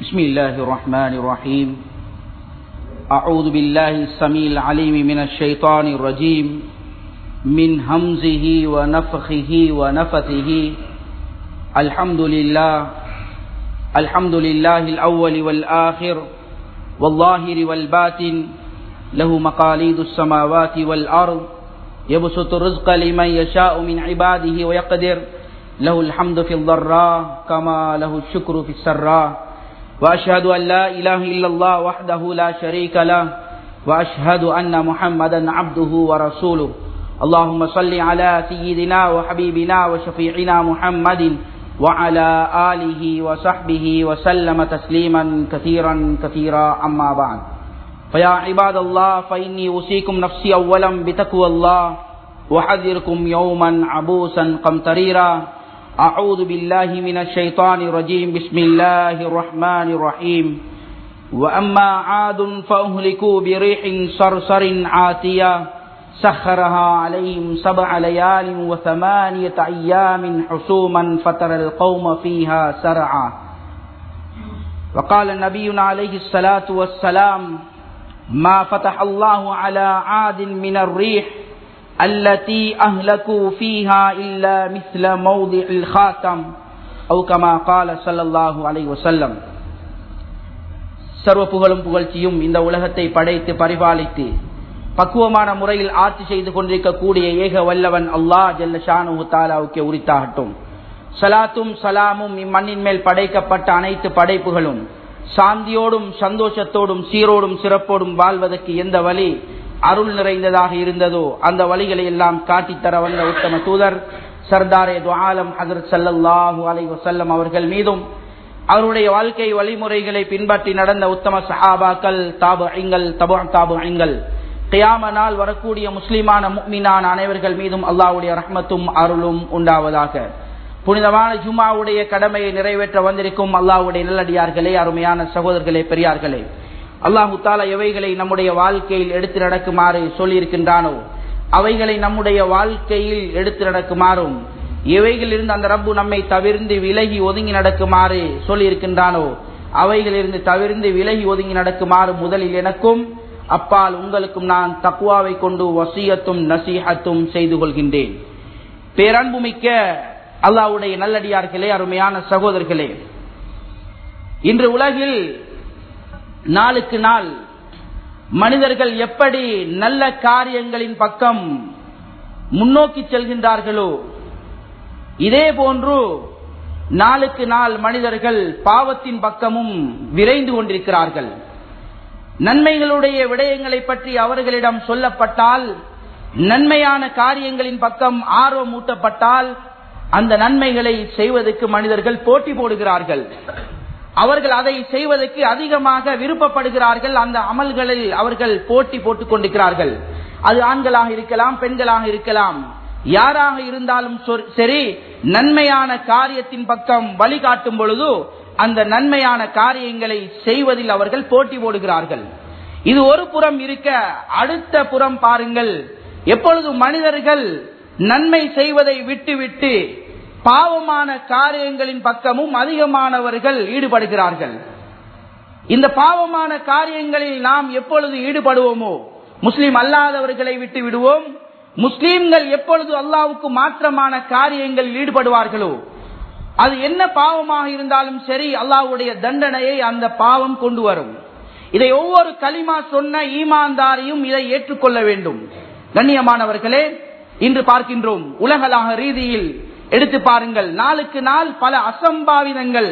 بسم الله الرحمن الرحيم. أعوذ بالله السميع العليم من الشيطان الرجيم من همزه ونفخه ونفثه. الحمد لله الأول والآخر والظاهر والباطن له مقاليد السماوات والأرض يبسط الرزق لمن يشاء من عباده ويقدر له الحمد في الضراء كما له الشكر في السراء. وأشهد أن لا إله إلا الله وحده لا شريك له وأشهد أن محمدا عبده ورسوله. اللهم صل على سيدنا وحبيبنا وشفيعنا محمد وعلى آله وصحبه وسلم تسليما كثيرا كثيرا. أما بعد، فيا عباد الله، فإني أوصيكم نفسي أولا بتقوى الله وأحذركم يوما عبوسا قمطريرا. أعوذ بالله من الشيطان الرجيم. بسم الله الرحمن الرحيم. وأما عاد فأهلكوا بريح صرصر عاتية سخرها عليهم 7 ليال و8 أيام حسوما فترى القوم فيها سرعا. وقال نبينا عليه الصلاة والسلام: ما فتح الله على عاد من الريح التي أهلكوا فيها إلا مثل موضع الخاتم أو كما قال صلى الله عليه وسلم. சர்வ புகழும் புகழ்ச்சியும் இந்த உலகத்தை படைத்து பரிபாலித்து பக்குவமான முறையில் ஆட்சி செய்து கொண்டிருக்கக்கூடிய ஏக வல்லவன் அல்லாஹ் ஜல்ல ஷானுஹு தஆலாவுக்கு உரித்தாகட்டும். ஸலாத்தும் ஸலாமும் இம்மண்ணின் மேல் படைக்கப்பட்ட அனைத்து படைப்புகளும் சாந்தியோடும் சந்தோஷத்தோடும் சீரோடும் சிறப்போடும் வாழ்வதற்கு எந்த வழி அருள் நிறைந்ததாக இருந்ததோ அந்த வழிகளை எல்லாம் காட்டித்தர வந்த உத்தம தூதர் சர்தாரே து ஆலம் ஹஜ்ரத் ஸல்லல்லாஹு அலைஹி வஸல்லம் அவர்கள் மீதும் அவருடைய வாழ்க்கை வழிமுறைகளை பின்பற்றி நடந்த உத்தம சஹாபாக்கள், தாபிஈன்கள், தபுஅ-தாபிஈன்கள், கியாம நாள் வரக்கூடிய முஸ்லிமான முஃமினான அனைவர்கள் மீதும் அல்லாஹ்வுடைய ரஹ்மத்தும் அருளும் உண்டாவதாக. புனிதமான ஜும்ஆவுடைய கடமையை நிறைவேற்ற வந்திருக்கும் அல்லாஹ்வுடைய நல்லடியார்களே, அருமையான சகோதரர்களே, பெரியார்களே, அல்லாஹு தஆலா எவைகளை நம்முடைய வாழ்க்கையில் எடுத்து நடக்குமாறு சொல்லியிருக்கின்றானோ அவைகளை நம்முடைய வாழ்க்கையில் எடுத்து நடக்குமாறும், எவைகளிலிருந்து அந்த ரப்பு நம்மை தவிர்ந்து விலகி ஒதுங்கி நடக்குமாறு சொல்லியிருக்கின்றானோ அவைகளிலிருந்து தவிர்ந்து விலகி ஒதுங்கி நடக்குமாறு முதலில் எனக்கும் அப்பால் உங்களுக்கும் நான் தக்வாவை கொண்டு வசியத்தும் நசீஹத்தும் செய்து கொள்கின்றேன். பேரன்புமிக்க அல்லாஹ்வுடைய நல்லடியார்களே, அருமையான சகோதரர்களே, இன்று உலகில் நாளுக்கு நாள் மனிதர்கள் எப்படி நல்ல காரியங்களின் பக்கம் முன்னோக்கி செல்கின்றார்களோ இதே போன்று நாளுக்கு நாள் மனிதர்கள் பாவத்தின் பக்கமும் விரைந்து கொண்டிருக்கிறார்கள். நன்மைகளுடைய விடயங்களை பற்றி அவர்களிடம் சொல்லப்பட்டால், நன்மையான காரியங்களின் பக்கம் ஆர்வம் ஊட்டப்பட்டால் அந்த நன்மைகளை செய்வதற்கு மனிதர்கள் போட்டி போடுகிறார்கள். அவர்கள் அதை செய்வதற்கு அதிகமாக விருப்பப்படுகிறார்கள். அந்த அமல்களில் அவர்கள் போட்டி போட்டுக் கொண்டிருக்கிறார்கள். அது ஆண்களாக இருக்கலாம், பெண்களாக இருக்கலாம், யாராக இருந்தாலும் சரி, நன்மையான காரியத்தின் பக்கம் வழிகாட்டும் பொழுது அந்த நன்மையான காரியங்களை செய்வதில் அவர்கள் போட்டி போடுகிறார்கள். இது ஒரு புறம் இருக்க, அடுத்த புறம் பாருங்கள், எப்பொழுது மனிதர்கள் நன்மை செய்வதை விட்டுவிட்டு பாவமான காரியங்களின் பக்கமும் அதிகமானவர்கள் ஈடுபடுகிறார்கள். இந்த பாவமான காரியங்களில் நாம் எப்பொழுது ஈடுபடுவோமோ முஸ்லிம் அல்லாதவர்களை விட்டு விடுவோம். முஸ்லிம்கள் எப்பொழுது அல்லாஹ்வுக்கு மாற்றமான காரியங்களில் ஈடுபடுவார்களோ அது என்ன பாவமாக இருந்தாலும் சரி, அல்லாஹ்வுடைய தண்டனையை அந்த பாவம் கொண்டு வரும். இதை ஒவ்வொரு கலிமா சொன்ன ஈமான்தாரியும் இதை ஏற்றுக்கொள்ள வேண்டும். கண்ணியமானவர்களே, இன்று பார்க்கின்றோம், உலகளாக ரீதியில் எடுத்து பாருங்கள், நாளுக்கு நாள் பல அசம்பாவிதங்கள்,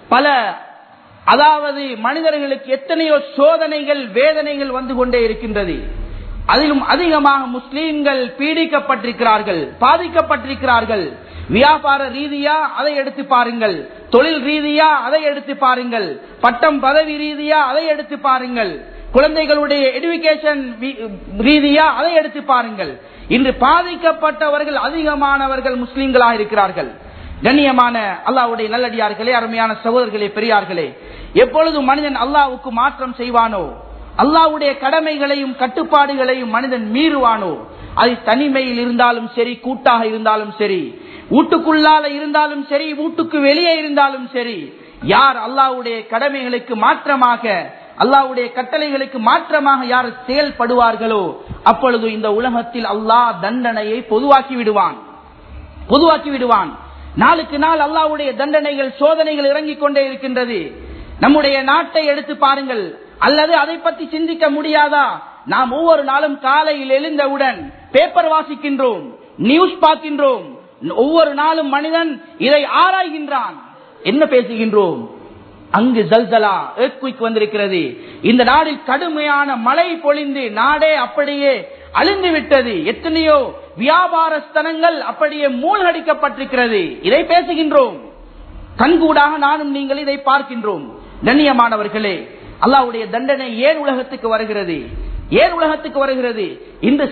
அதாவது மனிதர்களுக்கு எத்தனையோ சோதனைகள், வேதனைகள் வந்து கொண்டே இருக்கின்றது. அதிலும் அதிகமாக முஸ்லீம்கள் பீடிக்கப்பட்டிருக்கிறார்கள், பாதிக்கப்பட்டிருக்கிறார்கள். வியாபார ரீதியா அதை எடுத்து பாருங்கள், தொழில் ரீதியா அதை எடுத்து பாருங்கள், பட்டம் பதவி ரீதியா அதை எடுத்து பாருங்கள், குழந்தைகளுடைய எடுகேஷன் ரீதியா அதை எடுத்து பாருங்கள். இன்று பாதிக்கப்பட்டவர்கள் அதிகமானவர்கள் முஸ்லிம்களாக இருக்கிறார்கள். கண்ணியமான அல்லாஹ்வுடைய நல்லடியார்களே, அருமையான சகோதரர்களே, பெரியார்களே, எப்பொழுது மனிதன் அல்லாஹ்வுக்கு மாற்றம் செய்வானோ, அல்லாஹ்வுடைய கடமைகளையும் கட்டுப்பாடுகளையும் மனிதன் மீறுவானோ, அது தனிமையில் இருந்தாலும் சரி, கூட்டாக இருந்தாலும் சரி, வீட்டுக்குள்ளால இருந்தாலும் சரி, வீட்டுக்கு வெளியே இருந்தாலும் சரி, யார் அல்லாஹ்வுடைய கடமைகளுக்கு மாற்றமாக, அல்லாஹ்வுடைய கட்டளைகளுக்கு மாற்றமாக யார் செயல்படுவார்களோ அப்பொழுது இந்த உலகத்தில் அல்லாஹ் தண்டனையை பொதுவாக்கி விடுவான். நாளுக்கு நாள் அல்லாஹ்வுடைய தண்டனைகள், சோதனைகள் இறங்கிக் கொண்டே இருக்கின்றது. நம்முடைய நாட்டை எடுத்து பாருங்கள், அல்லது அதை பற்றி சிந்திக்க முடியாதா? நாம் ஒவ்வொரு நாளும் காலையில் எழுந்தவுடன் பேப்பர் வாசிக்கின்றோம், நியூஸ் பார்க்கின்றோம். ஒவ்வொரு நாளும் மனிதன் இதை ஆராய்கின்றான். என்ன பேசுகின்றோம்? அங்கு ஜல்சலா, எர்த்குயிக் வந்திருக்கிறது. இந்த நாடில் கடுமையான மழை பொழிந்து நாடே அப்படியே அழிந்து விட்டது. எத்தனையோ வியாபார ஸ்தலங்கள் அப்படியே மூழ்கடிக்கப்பட்டிருக்கிறது. இதை பேசுகின்றோம். கண்கூடாக நானும் நீங்கள் இதை பார்க்கின்றோம். கண்ணியமானவர்களே, அல்லாஹ்வுடைய தண்டனை ஏன் உலகத்துக்கு வருகிறது? இன்று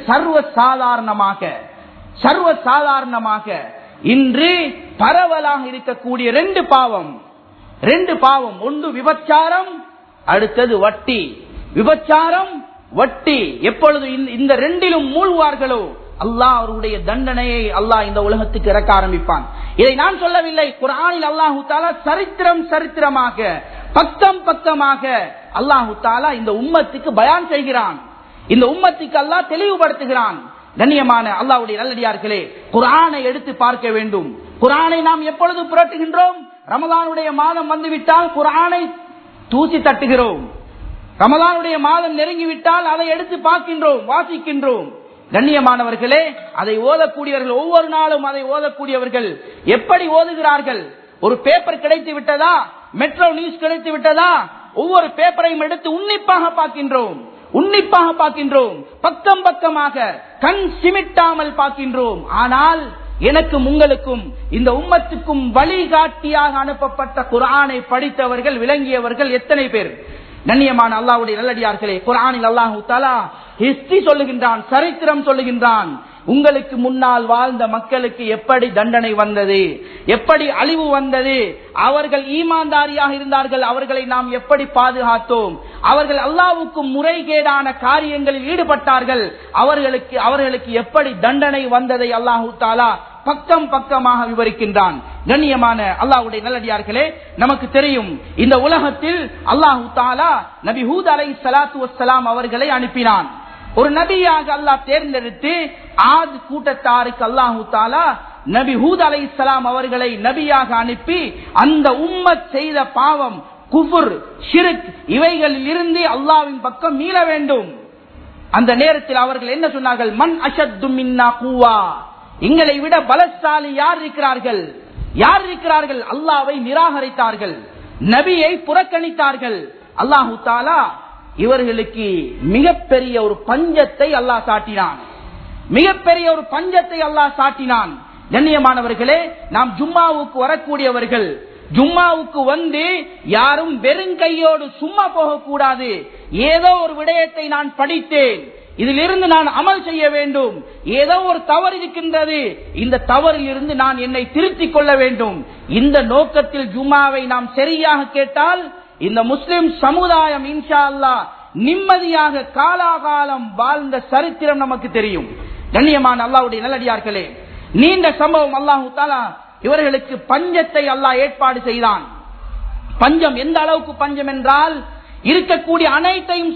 சர்வசாதாரணமாக இன்று பரவலாக இருக்கக்கூடிய ரெண்டு பாவம். ஒன்று விபச்சாரம், அடுத்தது வட்டி. விபச்சாரம், வட்டி. எப்பொழுது இந்த ரெண்டிலும் மூழ்குவார்களோ அல்லாஹ் அவருடைய தண்டனையை அல்லாஹ் இந்த உலகத்துக்கு இறக்க ஆரம்பிப்பான். இதை நான் சொல்லவில்லை. குர்ஆனில் அல்லாஹு தஆலா சரித்திரமாக பக்கமாக அல்லாஹு தஆலா இந்த உம்மத்துக்கு பயான் செய்கிறான். இந்த உம்மத்துக்கு அல்லாஹ் தெளிவுபடுத்துகிறான். கண்ணியமான அல்லாஹ்வுடைய நல்லடியார்களே, குர்ஆனை எடுத்து பார்க்க வேண்டும். குர்ஆனை நாம் எப்பொழுது புரட்டுகின்றோம்? ரமலானுடைய மாதம் வந்துவிட்டால் குர்ஆனை தூசி தட்டுகிறோம். ரமலானுடைய மாதம் நெருங்கிவிட்டால் அதை எடுத்து பார்க்கின்றோம், வாசிக்கின்றோம். கண்ணியமானவர்களே, அதை ஓதக்கூடியவர்கள், ஒவ்வொரு நாளும் அதை ஓதக்கூடியவர்கள் எப்படி ஓதுகிறார்கள்? ஒரு பேப்பர் கிடைத்து விட்டதா, மெட்ரோ நியூஸ் கிடைத்து விட்டதா, ஒவ்வொரு பேப்பரையும் எடுத்து உன்னிப்பாக பார்க்கின்றோம், பக்கமாக கண் சிமிட்டாமல் பார்க்கின்றோம். ஆனால் எனக்கும் உங்களுக்கும் இந்த உம்மத்துக்கும் வழிகாட்டியாக அனுப்பப்பட்ட குர்ஆனை படித்தவர்கள், விளங்கியவர்கள் எத்தனை பேர்? கண்ணியமான அல்லாஹ்வுடைய நல்லடியார்களே, குர்ஆனில் அல்லாஹ் தஆலா ஹிஸ்டரி சொல்லுகின்றான், சரித்திரம் சொல்லுகின்றான். உங்களுக்கு முன்னால் வாழ்ந்த மக்களுக்கு எப்படி தண்டனை வந்தது, எப்படி அழிவு வந்தது, அவர்கள் ஈமான்தாரியாக இருந்தார்கள், அவர்களை நாம் எப்படி பாதுகாத்தோம், அவர்கள் அல்லாஹ்வுக்கு முறைகேடான காரியங்களில் ஈடுபட்டார்கள், அவர்களுக்கு எப்படி தண்டனை வந்ததை அல்லாஹ் தஆலா பக்கமாக விவரிக்கின்றான். கண்ணியமான அல்லாஹ்வுடைய நல்லடியார்களே, நமக்கு தெரியும் இந்த உலகத்தில் அல்லாஹ் தஆலா நபி ஹூத் அலைஹிஸ்ஸலாத்து வஸ்ஸலாம் அவர்களை அனுப்பினான். ஒரு நபியாக அல்லாஹ் தேர்ந்தெடுத்து ஆத் கூட்டத்தாருக்கு அல்லாஹ் தஆலா நபி ஹூத் அலைஹிஸ்ஸலாம் அவர்களை நபியாக அனுப்பி அந்த உம்மத் செய்த பாவம், குஃப்ர், ஷிர்க் இவைகளில் இருந்து அல்லாஹ்வின் பக்கம் மீள வேண்டும். அந்த நேரத்தில் அவர்கள் என்ன சொன்னார்கள்? மன் அஷத்து மின்னா குவா, எங்களை விட பலசாலி யார் இருக்கிறார்கள்? அல்லாஹ்வை நிராகரித்தார்கள், நபியை புறக்கணித்தார்கள். அல்லாஹு தஆலா இவர்களுக்கு மிகப்பெரிய ஒரு பஞ்சத்தை அல்லாஹ் சாட்டினான். கண்ணியமானவர்களே, நாம் ஜும்மாவுக்கு வரக்கூடியவர்கள், ஜும்மாவுக்கு வந்து யாரும் வெறுங்கையோடு சும்மா போகக்கூடாது. ஏதோ ஒரு விடயத்தை நான் படித்தேன், இதிலிருந்து நான் அமல் செய்ய வேண்டும். ஏதோ ஒரு தவறு இருக்கின்றது, இந்த தவறில் இருந்து நான் என்னை திருத்திக் கொள்ள வேண்டும். இந்த நோக்கத்தில் ஜும்மாவை நாம் சரியாக கேட்டால் இந்த முஸ்லிம் சமுதாயம் இன்ஷா அல்லாஹ் நிம்மதியாக காலாகாலம் வாழ்ந்த சரித்திரம் நமக்கு தெரியும். கண்ணியமான அல்லாஹ்வுடைய நல்லடியார்களே, நீண்ட சம்பவம். அல்லாஹ் தஆலா இவர்களுக்கு பஞ்சத்தை அல்லாஹ் ஏற்பாடு செய்தான். பஞ்சம் எந்த அளவுக்கு பஞ்சம் என்றால், இருக்கக்கூடிய அனைத்தையும்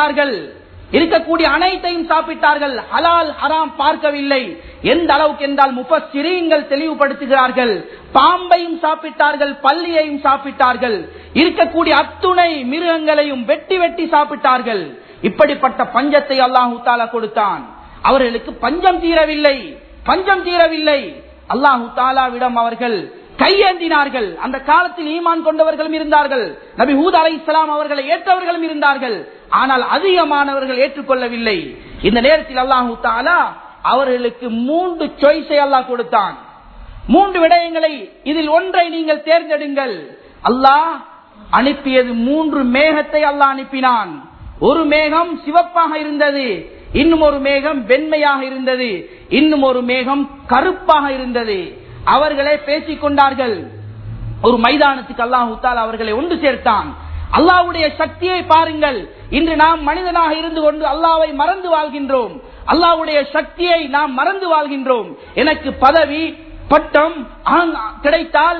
சாப்பிட்டார்கள், ஹலால் ஹராம் பார்க்கவில்லை. எந்த அளவுக்கு என்றால் முஃபஸ்ஸிரீன்கள் தெளிவுபடுத்துகிறார்கள், பாம்பையும் சாப்பிட்டார்கள், பல்லியையும் சாப்பிட்டார்கள், இருக்கக்கூடிய அத்துணை மிருகங்களையும் வெட்டி சாப்பிட்டார்கள். இப்படிப்பட்ட பஞ்சத்தை அல்லாஹ் தஆலா கொடுத்தான். அவர்களுக்கு பஞ்சம் தீரவில்லை. அல்லாஹ் தஆலாவிடம் அவர்கள் கையேந்தினார்கள். அந்த காலத்தில் ஈமான் கொண்டவர்களும் இருந்தார்கள், நபி ஹூத் அலைஹிஸ்ஸலாம் அவர்களை ஏற்றவர்களும் இருந்தார்கள். ஆனால் அதிகமானவர்கள் ஏற்றுக்கொள்ளவில்லை. இந்த நேரத்தில் அல்லாஹ் தஆலா அவர்களுக்கு 3 சாய்ஸை அல்லாஹ் கொடுத்தான். 3 விடயங்களை, இதில் ஒன்றை நீங்கள் தேர்ந்தெடுங்கள். அல்லாஹ் அனுப்பியது 3 மேகத்தை அல்லாஹ் அனுப்பினான். ஒரு மேகம் சிவப்பாக இருந்தது, இன்னும் ஒரு மேகம் வெண்மையாக இருந்தது, இன்னும் ஒரு மேகம் கருப்பாக இருந்தது. அவர்களே பேசிக் கொண்டார்கள். ஒரு மைதானத்துக்கு அல்லாஹ் தஆலா அவர்களை ஒன்று சேர்த்தான். அல்லாஹ்வுடைய சக்தியை பாருங்கள். இன்று நாம் மனிதனாக இருந்து கொண்டு அல்லாஹ்வை மறந்து வாழ்கின்றோம். அல்லாஹ்வுடைய சக்தியை நாம் மறந்து வாழ்கின்றோம். எனக்கு பதவி பட்டம் கிடைத்தால்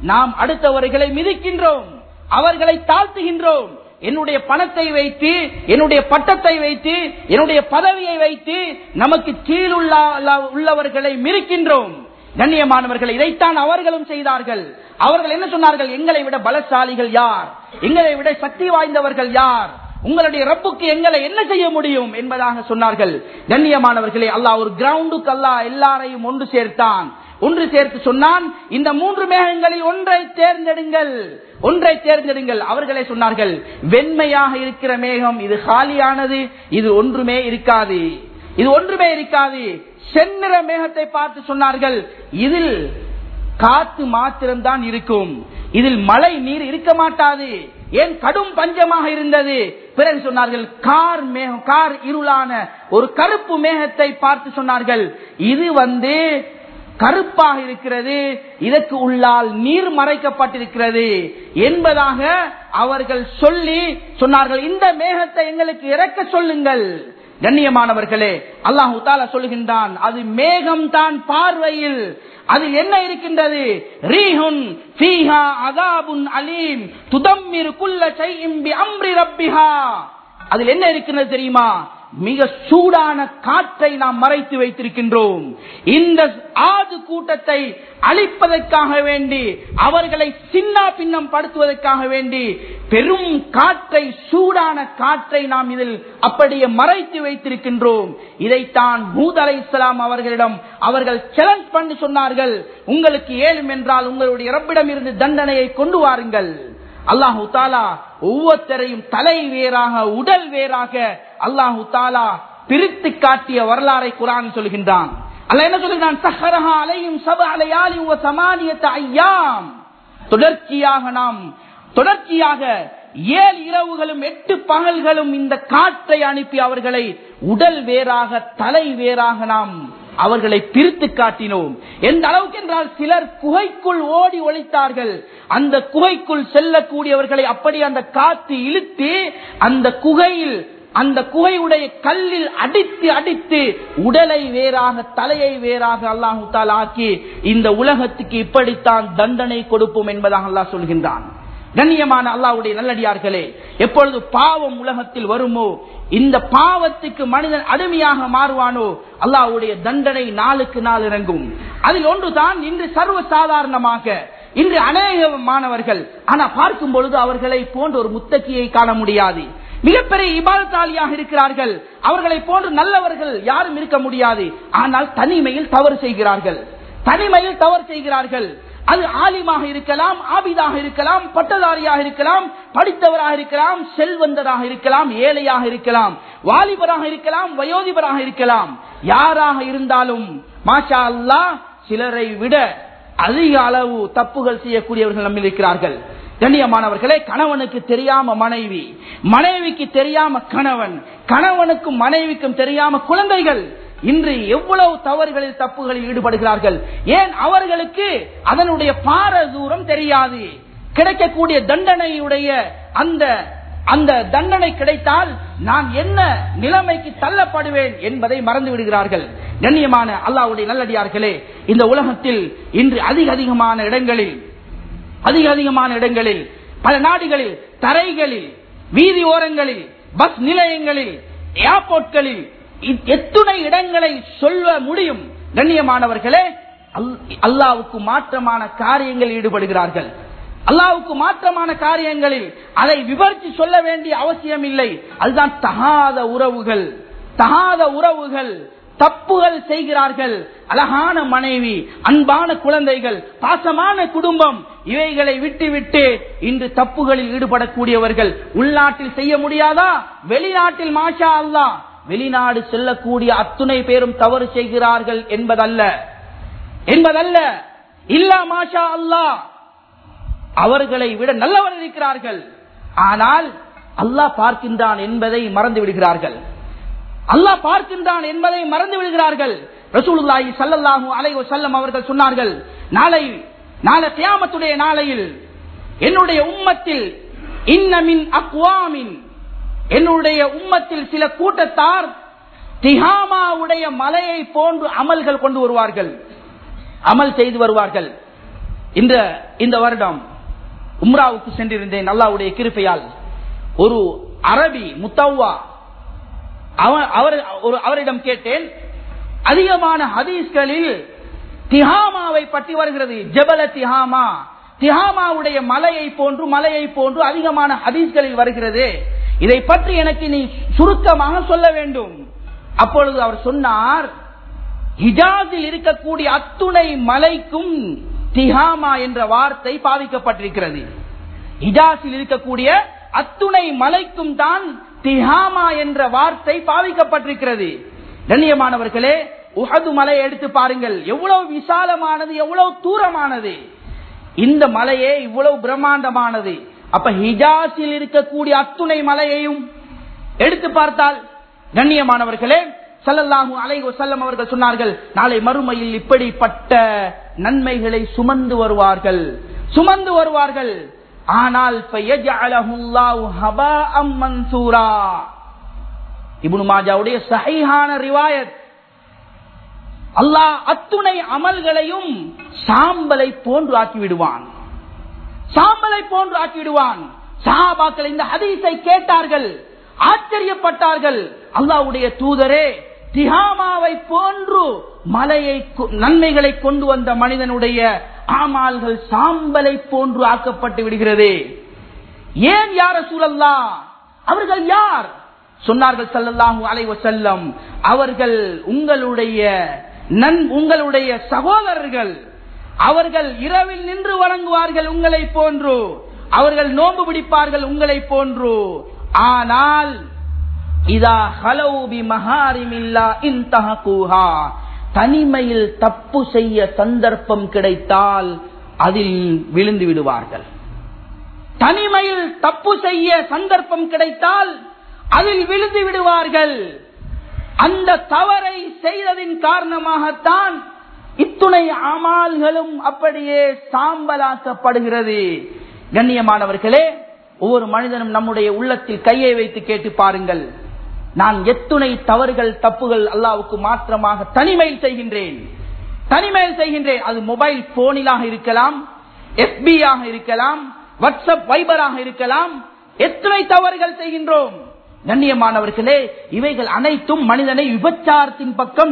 நாம் அடுத்தவர்களை மிதிக்கின்றோம், அவர்களை தாழ்த்துகின்றோம். என்னுடைய பணத்தை வைத்து, என்னுடைய பட்டத்தை வைத்து, என்னுடைய பதவியை வைத்து நமக்கு கீழுள்ளவர்களை மிதிக்கின்றோம். கண்ணியமானவர்கள், இதைத்தான் அவர்களும் செய்தார்கள். அவர்கள் என்ன சொன்னார்கள்? எங்களை விட பலசாலிகள் யார், எங்களை விட சக்தி வாய்ந்தவர்கள் யார், உங்களுடைய ரப்புக்கு எங்களை என்ன செய்ய முடியும் என்பதாக சொன்னார்கள். கண்ணியமானவர்களே, அல்லாஹ் ஒரு கிரவுண்டுக்கு அல்லாஹ் எல்லாரையும் ஒன்று சேர்த்தான். ஒன்று சேர்த்து சொன்னான், இந்த 3 மேகங்களில் ஒன்றை தேர்ந்தெடுங்கள், ஒன்றை தேர்ந்தெடுங்கள். அவர்களே சொன்னார்கள், வெண்மையாக இருக்கிற மேகம் இது காலியானது, இது ஒன்றுமே இருக்காது, இது ஒன்றுமே இருக்காது. செந்நிற மேகத்தை பார்த்து சொன்னார்கள், இதில் காத்து மாத்திரம்தான் இருக்கும், இதில் மழை நீர் இருக்க மாட்டாது, ஏன் கடும் பஞ்சமாக இருந்தது. பிறகு சொன்னார்கள், கார் மேகம், கார் இருளான ஒரு கருப்பு மேகத்தை பார்த்து சொன்னார்கள், இது கருப்பாக இருக்கிறது, இதற்கு உள்ளால் நீர் மறைக்கப்பட்டிருக்கிறது என்பதாக அவர்கள் சொல்லி சொன்னார்கள், இந்த மேகத்தை எங்களுக்கு இறக்க சொல்லுங்கள். கண்ணியமானவர்களே, அல்லாஹ் தஆலா சொல்கின்றான், அது மேகம் தான் பார்வையில், அதில் என்ன இருக்கின்றது? ரீஹுன் ஃபீஹா அஸாபுன் அலீம் துதம்மிரு குல்ல ஷைஇன் பிஅம்ரி ரப்பிஹா. அதில் என்ன இருக்கின்றது தெரியுமா? மிக சூடான காற்றை நாம் மறைத்து வைத்திருக்கின்றோம். இந்த ஆது கூட்டத்தை அழிப்பதற்காக வேண்டி, அவர்களை சின்ன பின்னம் படுத்துவதற்காக வேண்டி பெரும் காற்றை, சூடான காற்றை நாம் இதில் அப்படியே மறைத்து வைத்திருக்கின்றோம். இதைத்தான் ஹூத் அலைஹிஸ்ஸலாம் அவர்களிடம் அவர்கள் சேலஞ்ச் பண்ணி சொன்னார்கள், உங்களுக்கு ஏழும் என்றால் உங்களுடைய ரப்பிடம் இருந்து தண்டனையை கொண்டு வாருங்கள். அல்லாஹு தஆலா ஒவ்வொருத்தரையும் தலை வேறாக, உடல் வேறாக அல்லாஹு தஆலா பிரித்து காட்டிய வரலாறை குர்ஆன் சொல்கின்றான். அல்லாஹ் என்ன சொல்கிறான்? சஹரஹா அலைஹிம் சபஅ லயாலி வ ஸமானியத அய்யாம். தொடர்ச்சியாக 7 இரவுகளும் 8 பகல்களும் இந்த காற்றை அனுப்பி அவர்களை உடல் வேறாக, தலை வேறாக நாம் அவர்களை பிரித்து காட்டினோம். எந்த அளவுக்கு என்றால், சிலர் குகைக்குள் ஓடி ஒளித்தார்கள். அந்த குகைக்குள் செல்லக்கூடியவர்களை அப்படி அந்த காத்து இழுத்து அந்த குகையுடைய கல்லில் அடித்து உடலை வேறாக, தலையை வேறாக அல்லாஹ் தஆலா ஆக்கி இந்த உலகத்துக்கு இப்படித்தான் தண்டனை கொடுப்போம் என்பதாக அல்லாஹ் சொல்கின்றான். கண்ணியமான அல்லாஹ்வுடைய நல்லடியார்களே, எப்பொழுது பாவம் உலகத்தில் வருமோ, இந்த பாவத்துக்கு மனிதன் அடிமையாக மாறுவானோ, அல்லாஹ்வுடைய தண்டனை நாளுக்கு நாள் இறங்கும். அதில் ஒன்றுதான் இன்று சர்வ சாதாரணமாக இன்று அநேக மாணவர்கள், ஆனா பார்க்கும் பொழுது அவர்களை போன்ற ஒரு முத்தக்கியை காண முடியாது. மிகப்பெரிய இபாதத்தாலியாக இருக்கிறார்கள், அவர்களை போன்று நல்லவர்கள் யாரும் இருக்க முடியாது. ஆனால் தனிமையில் தவறு செய்கிறார்கள். அது ஆலிமாக இருக்கலாம், ஆபிதாக இருக்கலாம், பட்டதாரியாக இருக்கலாம், படித்தவராக இருக்கலாம், செல்வந்தராக இருக்கலாம், ஏழையாக இருக்கலாம், வாலிபராக இருக்கலாம், வயோதிபராக இருக்கலாம். யாராக இருந்தாலும் மாஷா அல்லாஹ் சிலரை விட அதிக அளவு தப்புகள் செய்யக்கூடியவர்கள் நம்மில் இருக்கிறார்கள். கண்ணியமானவர்களே, கணவனுக்கு தெரியாம மனைவி, மனைவிக்கு தெரியாம கணவன், கணவனுக்கும் மனைவிக்கும் தெரியாம குழந்தைகள் இன்று எவ்வளவு தவறுகளில், தப்புகளில் ஈடுபடுகிறார்கள். ஏன்? அவர்களுக்கு அதனுடைய பாரதூரம் தெரியாது. கிடைக்கக்கூடிய தண்டனையுடைய அந்த தண்டனை கிடைத்தால் நான் என்ன நிலைமைக்கு தள்ளப்படுவேன் என்பதை மறந்து விடுகிறார்கள். கண்ணியமான அல்லாஹ்வுடைய நல்லடியார்களே, இந்த உலகத்தில் இன்று அதிகமான இடங்களில், பல நாடுகளில், தரைகளில், வீதி ஓரங்களில், பஸ் நிலையங்களில், ஏர்போர்ட்களில் எத்துணை இடங்களை சொல்ல முடியும். கண்ணியமானவர்களே, அல்லாஹ்வுக்கு மாற்றமான காரியங்களில் ஈடுபடுகிறார்கள். அல்லாஹ்வுக்கு மாற்றமான காரியங்களில் அதை விவரித்து சொல்ல வேண்டிய அவசியம் இல்லை. அதுதான் தகாத உறவுகள், தப்புகள் செய்கிறார்கள். அழகான மனைவி, அன்பான குழந்தைகள், பாசமான குடும்பம், இவைகளை விட்டு இன்று தப்புகளில் ஈடுபடக்கூடியவர்கள். உள்நாட்டில் செய்ய முடியாதா? வெளிநாட்டில் மாஷா அல்லாஹ், வெளிநாடு செல்லக்கூடிய அத்துணை பேரும் தவறு செய்கிறார்கள் என்பதல்ல. இல்லா மாஷா அல்லாஹ், அவர்களை விட நல்லவர் இருக்கிறார்கள். ஆனால் அல்லாஹ் பார்க்கின்றான் என்பதை மறந்து விடுகிறார்கள். ரசூலுல்லாஹி ஸல்லல்லாஹு அலைஹி வஸல்லம் அவர்கள் சொன்னார்கள், நாளை கியாமத்துடைய நாளையில் என்னுடைய உம்மத்தில் இன்ன மின் அக்வாமின், என்னுடைய உம்மத்தில் சில கூட்டத்தார் திஹாமாவுடைய மலையை போன்று அமல்கள் கொண்டு வருவார்கள், அமல் செய்து வருவார்கள். இந்த வருடம் உம்ராவுக்கு சென்றிருந்தேன். அல்லாஹ்வுடைய கிருபையால் ஒரு அரபி முத்தவ்வா அவரிடம் கேட்டேன். அதிகமான ஹதீஸ்களில் திஹாமாவை பற்றி வருகிறது. ஜபல திஹாமா, திஹாமாவுடைய மலையை போன்று அதிகமான ஹதீஸ்களில் வருகிறது. இதை பற்றி எனக்கு நீ சுருக்கமாக சொல்ல வேண்டும். அப்பொழுது அவர் சொன்னார், ஹிஜாஸில் இருக்கக்கூடிய அத்துணை மலைக்கும் திஹாமா என்ற வார்த்தை பாவிக்கப்பட்டிருக்கிறது. ஹிஜாஸில் இருக்கக்கூடிய அத்துணை மலைக்கும் தான் திஹாமா என்ற வார்த்தை பாவிக்கப்பட்டிருக்கிறது. கண்ணியமானவர்களே, உஹது மலையை எடுத்து பாருங்கள், எவ்வளவு விசாலமானது, எவ்வளவு தூரமானது. இந்த மலையே இவ்வளவு பிரம்மாண்டமானது. அப்ப ஹிஜாஸில் இருக்கக்கூடிய அத்துணை மலையையும் எடுத்து பார்த்தால், கண்ணியமானவர்களே, ஸல்லல்லாஹு அலைஹி வஸல்லம் அவர்கள் சொன்னார்கள், நாளை மறுமையில் இப்படிப்பட்ட நன்மைகளை சுமந்து வருவார்கள். ஆனால் ஃபயஜஅலஹுல்லாஹு ஹபாஅம் மன்சூரா. இப்னு மாஜாவுடைய ஸஹீஹான ரிவாயத். அல்லாஹ் அத்துணை அமல்களையும் சாம்பலை போன்று ஆக்கிவிடுவான். சஹாபாக்கள் இந்த ஹதீஸை கேட்டார்கள், ஆச்சரியப்பட்டார்கள். அல்லாஹ்வுடைய தூதரே, திஹாமாவை போன்று நன்மைகளை கொண்டு வந்த மனிதனுடைய ஆமால்கள் சாம்பலை போன்று ஆக்கப்பட்டு விடுகிறது. ஏன் யா ரசூலல்லாஹ், அவர்கள் யார்? சொன்னார்கள் ஸல்லல்லாஹு அலைஹி வஸல்லம், அவர்கள் உங்களுடைய சகோதரர்கள். அவர்கள் இரவில் நின்று வணங்குவார்கள் உங்களை போன்று, அவர்கள் நோன்பு பிடிப்பார்கள் உங்களை போன்று. ஆனால் இதா ஹலவு பி மஹாரிமில்லா இன்தஹகுஹா, தனிமையில் தப்பு செய்ய சந்தர்ப்பம் கிடைத்தால் அதில் விழுந்து விடுவார்கள். தனிமையில் தப்பு செய்ய சந்தர்ப்பம் கிடைத்தால் அதில் விழுந்து விடுவார்கள். அந்த தவறை செய்ததின் காரணமாகத்தான் இத்துணை அமால்களும் அப்படியே சாம்பலாக்கப்படுகிறது. கண்ணியமானவர்களே, ஒவ்வொரு மனிதனும் நம்முடைய உள்ளத்தில் கையை வைத்து கேட்டு பாருங்கள், நான் எத்துணை தவறுகள் தப்புகள் அல்லாஹ்வுக்கு மாற்றமாக தனிமையில் செய்கின்றேன். அது மொபைல் போனிலாக இருக்கலாம், FB ஆக இருக்கலாம், வாட்ஸ்அப் வைபராக இருக்கலாம். எத்தனை தவறுகள் செய்கின்றோம். கண்ணியமானவர்களே, இவைகள் அனைத்தும் மனிதனை விபச்சாரத்தின் பக்கம்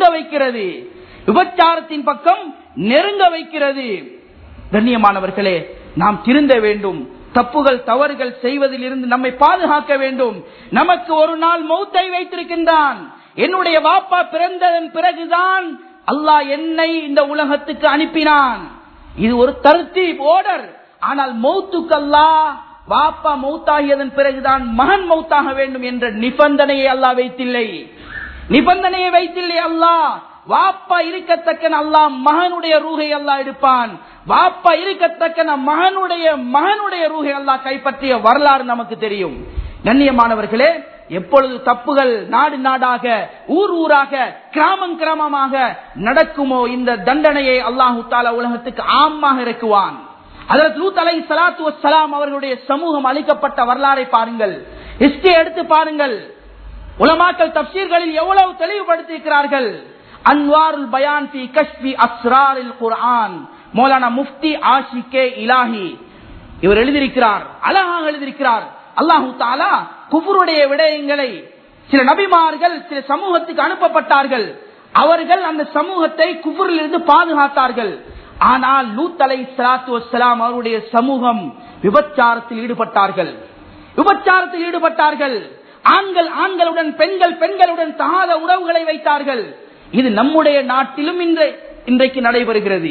நெருங்க வைக்கிறது. கண்ணியமானவர்களே, நாம் திருந்த வேண்டும். தப்புகள் தவறுகள் செய்வதில் இருந்து நம்மை பாதுகாக்க வேண்டும். நமக்கு ஒரு நாள் மௌத்தை வைத்திருக்கின்றான். என்னுடைய வாப்பா பிறந்ததன் பிறகுதான் அல்லாஹ் என்னை இந்த உலகத்துக்கு அனுப்பினான். இது ஒரு தர்தீப் ஆர்டர். ஆனால் மௌத்துக்கு அல்லாஹ் வாப்பா மௌத்தாகியதன் பிறகுதான் மகன் மௌத்தாக வேண்டும் என்ற நிபந்தனையை அல்லாஹ் வைத்தில்லை. அல்லாஹ் வாப்பா இருக்கத்தக்க அல்லாஹ் மகனுடைய ரூஹை அல்லாஹ் எடுப்பான். வாப்பா இருக்கத்தக்க மகனுடைய ரூஹை அல்லாஹ் கைப்பற்றிய வரலாறு நமக்கு தெரியும். கண்ணியமானவர்களே, எப்பொழுது தப்புகள் நாடு நாடாக, ஊர் ஊராக, கிராமம் கிராமமாக நடக்குமோ, இந்த தண்டனையை அல்லாஹு தஆலா உலகத்துக்கு ஆமாக இறக்குவான். ஹஜ்ரத் லூத் அலைஹிஸ்ஸலாத்து வஸ்ஸலாம் அவர்களுடைய சமூகம் அழிக்கப்பட்ட வரலாறை பாருங்கள், ஹிஸ்டரி எடுத்து பாருங்கள். உலமாக்கள் தஃப்சீர்களில் எவ்வளவு தெளிவுபடுத்தியிருக்கிறார்கள். அன்வாருல் பயான் ஃபீ கஷ்ஃபி அஸ்ராரில் குர்ஆன், மௌலானா முஃப்தி ஆஷிகே இலாஹி இவர் எழுதியிருக்கிறார், அழகாக எழுதியிருக்கிறார். அல்லாஹு தஆலா குஃப்ருடைய விடயங்களை, சில நபிமார்கள் சில சமூகத்துக்கு அனுப்பப்பட்டார்கள், அவர்கள் அந்த சமூகத்தை குஃப்ரில் இருந்து பாதுகாத்தார்கள். ஆனால் லூத் அலைஹிஸ்ஸலாத்து வஸ்ஸலாம் அவருடைய சமூகம் விபச்சாரத்தில் ஈடுபட்டார்கள். ஆண்கள் ஆண்களுடன், பெண்கள் பெண்களுடன் தகாத உறவுகளை வைத்தார்கள். இது நம்முடைய நாட்டிலும் இன்றைக்கு நடைபெறுகிறது.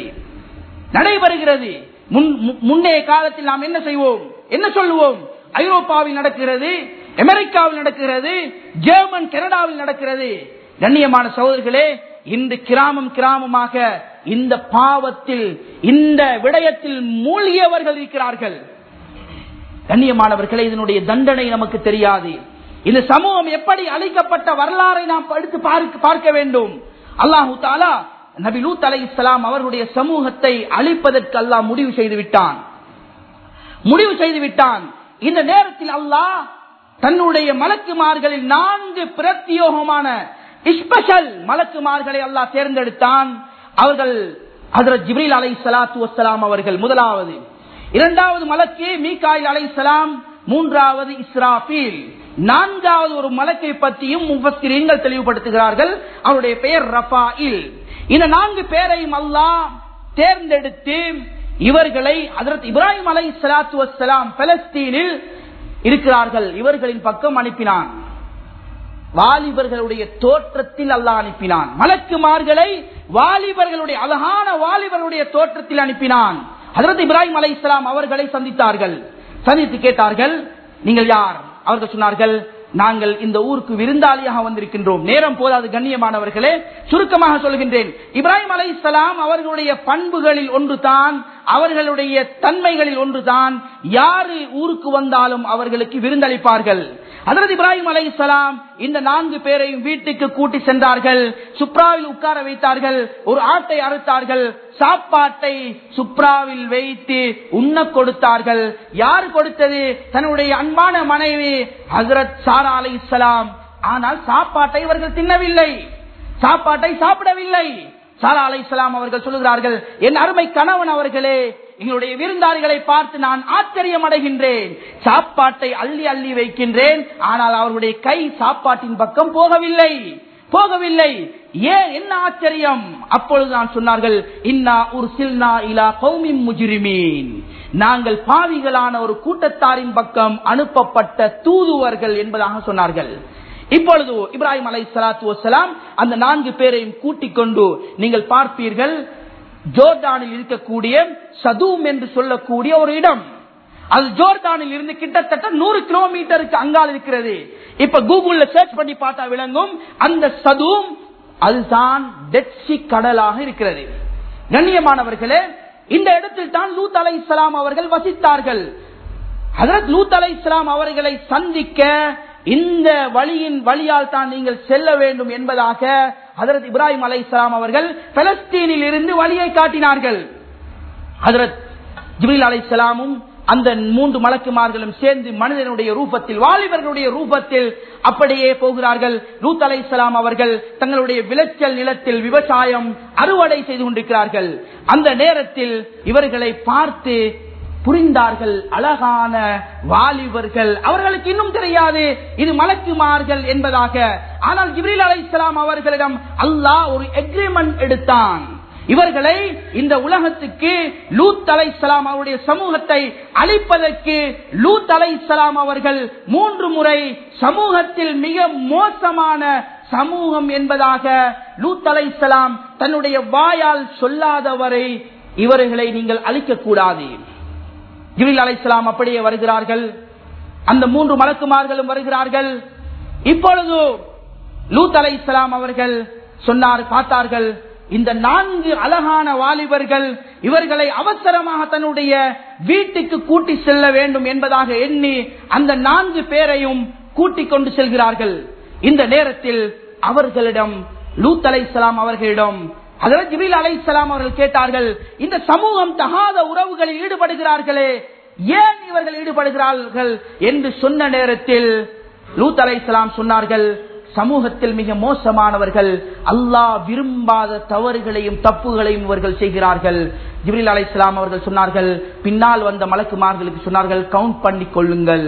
முன்னைய காலத்தில் நாம் என்ன சொல்லுவோம்? ஐரோப்பாவில் நடக்கிறது, அமெரிக்காவில் நடக்கிறது, ஜெர்மன் கனடாவில் நடக்கிறது. கண்ணியமான சகோதரர்களே, இன்று கிராமமாக இந்த பாவத்தில், இந்த விடயத்தில் மூழ்கியவர்கள் இருக்கிறார்கள். கண்ணியமானவர்களே, இதனுடைய தண்டனை நமக்கு தெரியாது. இந்த சமூகம் எப்படி அழிக்கப்பட்ட வரலாறை நாம் எடுத்து பார்க்க வேண்டும். அல்லாஹு தஆலா நபி லூத் அலைஹிஸ்ஸலாம் அவர்களுடைய சமூகத்தை அழிப்பதற்கு அல்லாஹ் முடிவு செய்து விட்டான். இந்த நேரத்தில் அல்லாஹ் தன்னுடைய மலக்குமார்களில் 4 பிரத்யேகமான ஸ்பெஷல் மலக்குமார்களை அல்லாஹ் தேர்ந்தெடுத்தான். அவர்கள் ஹஜ்ரத் ஜிப்ரீல் அலைஹிஸ்ஸலாத்து வஸ்ஸலாம் அவர்கள் முதலாவது, இரண்டாவது மலக்கு மீகாயில் அலைஹிஸ்ஸலாம், மூன்றாவது இஸ்ராஃபீல், நான்காவது ஒரு மலக்கை பற்றியும் முஃபஸ்ஸிரீன்கள் தெளிவுபடுத்துகிறார்கள். அவருடைய பெயர் ரஃபாயில். இந்த 4 பேரையும் அல்லாஹ் தேர்ந்தெடுத்து இவர்களை ஹஜ்ரத் இப்ராஹிம் அலைஹிஸ்ஸலாத்து வஸ்ஸலாம் பலஸ்தீனில் இருக்கிறார்கள், இவர்களின் பக்கம் அனுப்பினான். வாலிபர்களுடைய தோற்றத்தில் அல்லாஹ் அனுப்பினான். மலக்குமார்களை வாலிபர்களுடைய அழகான வாலிபர்களுடைய தோற்றத்தில் அனுப்பினான். ஹஜ்ரத் இப்ராஹிம் அலைஹிஸ்ஸலாம் அவர்களை சந்தித்தார்கள். சந்தித்து கேட்டார்கள், நீங்கள் யார்? அவர்கள் சொன்னார்கள், நாங்கள் இந்த ஊருக்கு விருந்தாளியாக வந்திருக்கின்றோம். நேரம் போதாது கண்ணியமானவர்களே, சுருக்கமாக சொல்கின்றேன். இப்ராஹிம் அலைஹிஸ்ஸலாம் அவர்களுடைய பண்புகளில் ஒன்றுதான், அவர்களுடைய தன்மைகளில் ஒன்றுதான், யாரு ஊருக்கு வந்தாலும் அவர்களுக்கு விருந்தளிப்பார்கள். ஹஜ்ரத் இப்ராஹிம் அலைஹிஸ்ஸலாம் இந்த 4 பேரையும் வீட்டுக்கு கூட்டி சென்றார்கள். சுப்ராவில் உட்கார வைத்தார்கள். ஒரு ஆட்டை அறுத்தார்கள். சாப்பாட்டை சுப்ராவில் வைத்து உண்ண கொடுத்தார்கள். யார் கொடுத்தது? தன்னுடைய அன்பான மனைவி ஹஜ்ரத் சாரா அலைஹிஸ்ஸலாம். ஆனால் சாப்பாட்டை இவர்கள் தின்னவில்லை, சாப்பாட்டை சாப்பிடவில்லை. சாரா அலைஹிஸ்ஸலாம் அவர்கள் சொல்லுகிறார்கள், என் அருமை கணவன் அவர்களே, எங்களுடைய விருந்தாளிகளை பார்த்து நான் ஆச்சரியம் அடைகின்றேன். சாப்பாட்டை அள்ளி அள்ளி வைக்கின்றேன், ஆனால் அவர்களுடைய கை சாப்பாட்டின் பக்கம் போகவில்லை. ஏன், என்ன ஆச்சரியம்? அப்பொழுது நான் சொன்னார்கள், இன்னா உர்சில்னா இலா கௌமின் முஜ்ரிமீன், நாங்கள் பாவிகளான ஒரு கூட்டத்தாரின் பக்கம் அனுப்பப்பட்ட தூதுவர்கள் என்பதாக சொன்னார்கள். இப்பொழுது இப்ராஹிம் அலைஹிஸ்ஸலாத்து வஸ்ஸலாம் அந்த 4 பேரையும் கூட்டிக் கொண்டு நீங்கள் பார்ப்பீர்கள், ஜோர்டானில் இருக்கக்கூடிய சதூம் என்று சொல்லக்கூடிய ஒரு இடம். அது ஜோர்டானில் இருந்து கிட்டத்தட்ட 100 கிலோமீட்டருக்கு அங்கால் இருக்கிறது. இப்ப கூகுள்ல சர்ச் பண்ணி பார்த்தா விளங்கும், அந்த சதூம் அதுதான் டெட் சி கடலாக இருக்கிறது. கண்ணியமானவர்களே, இந்த இடத்தில் தான் லூத் அலைஹிஸ்ஸலாம் அவர்கள் வசித்தார்கள். ஹஜ்ரத் லூத் அலைஹிஸ்ஸலாம் அவர்களை சந்திக்க இந்த வழியின் வழியால் தான் நீங்கள் செல்ல வேண்டும் என்பதாக ஹஜ்ரத் இப்ராஹிம் அலைஹிஸ்ஸலாம் அவர்கள் பலஸ்தீனில் இருந்து வழியை காட்டினார்கள். ஹஜ்ரத் ஜிப்ரீல் அலைஹிஸ்ஸலாமும் அந்த 3 மலக்குமார்களும் சேர்ந்து மனிதனுடைய ரூபத்தில், வாலிபர்களுடைய ரூபத்தில் அப்படியே போகிறார்கள். லூத் அலைஹிஸ்ஸலாம் அவர்கள் தங்களுடைய விளைச்சல் நிலத்தில் விவசாயம் அறுவடை செய்து கொண்டிருக்கிறார்கள். அந்த நேரத்தில் இவர்களை பார்த்து புரிந்தார்கள், அழகான வாலிபர்கள். அவர்களுக்கு இன்னும் தெரியாது இது மலக்குமார்கள் என்பதாக. ஆனால் ஜிப்ரீல் அலைஹிஸ்ஸலாம் அவர்களிடம் அல்லாஹ் ஒரு எக்ரிமெண்ட் எடுத்தான். இவர்களை இந்த உலகத்துக்கு லூத் அலைஹிஸ்ஸலாம் அவருடைய சமூகத்தை அழிப்பதற்கு லூத் அலைஹிஸ்ஸலாம் அவர்கள் 3 முறை சமூகத்தில் மிக மோசமான சமூகம் என்பதாக லூத் அலைஹிஸ்ஸலாம் தன்னுடைய வாயால் சொல்லாதவரை இவர்களை நீங்கள் அழிக்க கூடாது. ஜிப்ரீல் அலைஹிஸ்ஸலாம் அப்படியே வருகிறார்கள். அந்த 3 மலக்குமார்களும் வருகிறார்கள். இப்பொழுது லூத் அலைஹிஸ்ஸலாம் அவர்கள் பார்த்தார்கள், இந்த 4 அழகான வாலிபர்கள் இவர்களை அவசரமாக தன்னுடைய வீட்டுக்கு கூட்டி செல்ல வேண்டும் என்பதாக எண்ணி அந்த 4 பேரையும் கூட்டிக் கொண்டு செல்கிறார்கள். இந்த நேரத்தில் அவர்களிடம் லூத் அலைஹிஸ்ஸலாம் அவர்களிடம் ஹஜ்ரத் ஜிப்ரீல் அலைஹிஸ்ஸலாம் அவர்கள் கேட்டார்கள், இந்த சமூகம் தகாத உறவுகளில் ஈடுபடுகிறார்களே, ஏன் இவர்கள் ஈடுபடுகிறார்கள் என்று சொன்ன நேரத்தில் லூத் அலைஹிஸ்ஸலாம் சொன்னார்கள், சமூகத்தில் மிக மோசமானவர்கள், அல்லாஹ் விரும்பாத தவறுகளையும் தப்புகளையும் இவர்கள் செய்கிறார்கள். ஜிப்ரீல் அலைஹிஸ்ஸலாம் அவர்கள் சொன்னார்கள், பின்னால் வந்த மலக்குமார்களுக்கு சொன்னார்கள், கவுண்ட் பண்ணி கொள்ளுங்கள்.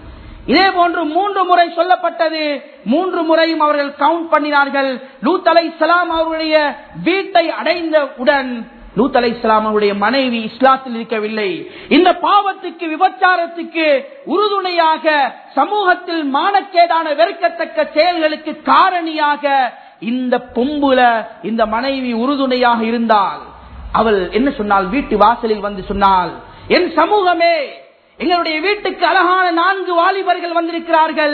இதே போன்று 3 முறை சொல்லப்பட்டது. 3 முறையும் அவர்கள் கவுண்ட் பண்ணினார்கள். லூத் அலைஹிஸ்ஸலாம் அவருடைய வீட்டை அடைந்தவுடன் லூத் அலைஹிஸ்ஸலாம் அவருடைய மனைவி இஸ்லாத்தில் இருக்கவில்லை. இந்த பாவத்துக்கு, விபச்சாரத்துக்கு உறுதுணையாக, சமூகத்தில் மானக்கேடான வெறுக்கத்தக்க செயல்களுக்கு காரணியாக இந்த பொம்புல இந்த மனைவி உறுதுணையாக இருந்தால் அவள் என்ன சொன்னால், வீட்டு வாசலில் வந்து சொன்னால், என் சமூகமே, எங்களுடைய வீட்டுக்கு அழகான 4 வாலிபர்கள் வந்திருக்கிறார்கள்.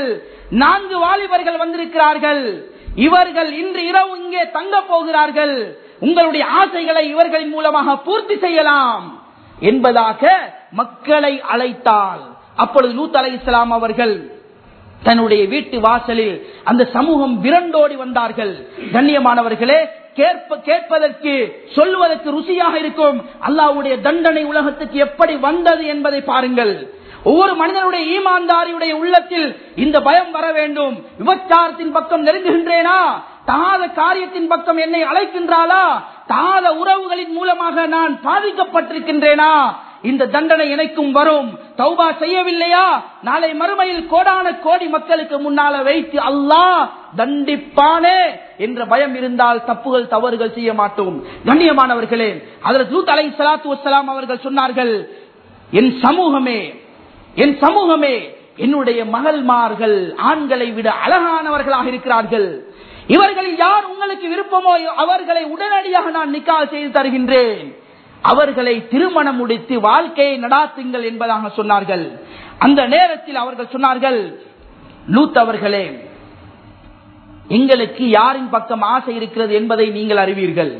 4 வாலிபர்கள் வந்திருக்கிறார்கள். இவர்கள் இன்று இரவு இங்கே தங்க போகிறார்கள். உங்களுடைய ஆசைகளை இவர்களின் மூலமாக பூர்த்தி செய்யலாம் என்பதாக மக்களை அழைத்தால், அப்பொழுது லூத் அலைஹிஸ்ஸலாம் அவர்கள் தன்னுடைய வீட்டு வாசலில் அந்த சமூகம் விரண்டோடி வந்தார்கள். கண்ணியமானவர்களே, கேட்பதற்கு, சொல்வதற்கு ருசியாக இருக்கும். அல்லாஹ்வுடைய தண்டனை உலகத்துக்கு எப்படி வந்தது என்பதை பாருங்கள். ஒவ்வொரு மனிதனுடைய ஈமான்தாரியுடைய உள்ளத்தில் இந்த பயம் வர வேண்டும். விபச்சாரத்தின் பக்கம் நெருங்குகின்றேனா, தாத காரியத்தின் பக்கம் என்னை அழைக்கின்றாளா, தாத உறவுகளின் மூலமாக நான் பாதிக்கப்பட்டிருக்கின்றேனா, இந்த தண்டனை எனக்கும் வரும். தௌபா செய்யவில்லையா, நாளை மறுமையில் கோடான கோடி மக்களுக்கு முன்னால வைத்து அல்லாஹ் தண்டிப்பானே என்ற பயம் இருந்தால் தப்புகள் தவறுகள் செய்ய மாட்டோம். கண்ணியமானவர்களே, ஹஜ்ரத் லூத் அலைஹிஸ்ஸலாத்து வஸ்ஸலாம் அவர்கள் சொன்னார்கள், என் சமூகமே என்னுடைய மகள்மார்கள் ஆண்களை விட அழகானவர்களாக இருக்கிறார்கள். இவர்களில் யார் உங்களுக்கு விருப்பமோ அவர்களை உடனடியாக நான் நிக்காஹ் செய்து தருகின்றேன். அவர்களை திருமணம் முடித்து வாழ்க்கையை நடாத்துங்கள் என்பதாக சொன்னார்கள். அந்த நேரத்தில் அவர்கள் சொன்னார்கள், லூத் அவர்களே, எங்களுக்கு யாரின் பக்கம் ஆசை இருக்கிறது என்பதை நீங்கள் அறிவீர்கள்.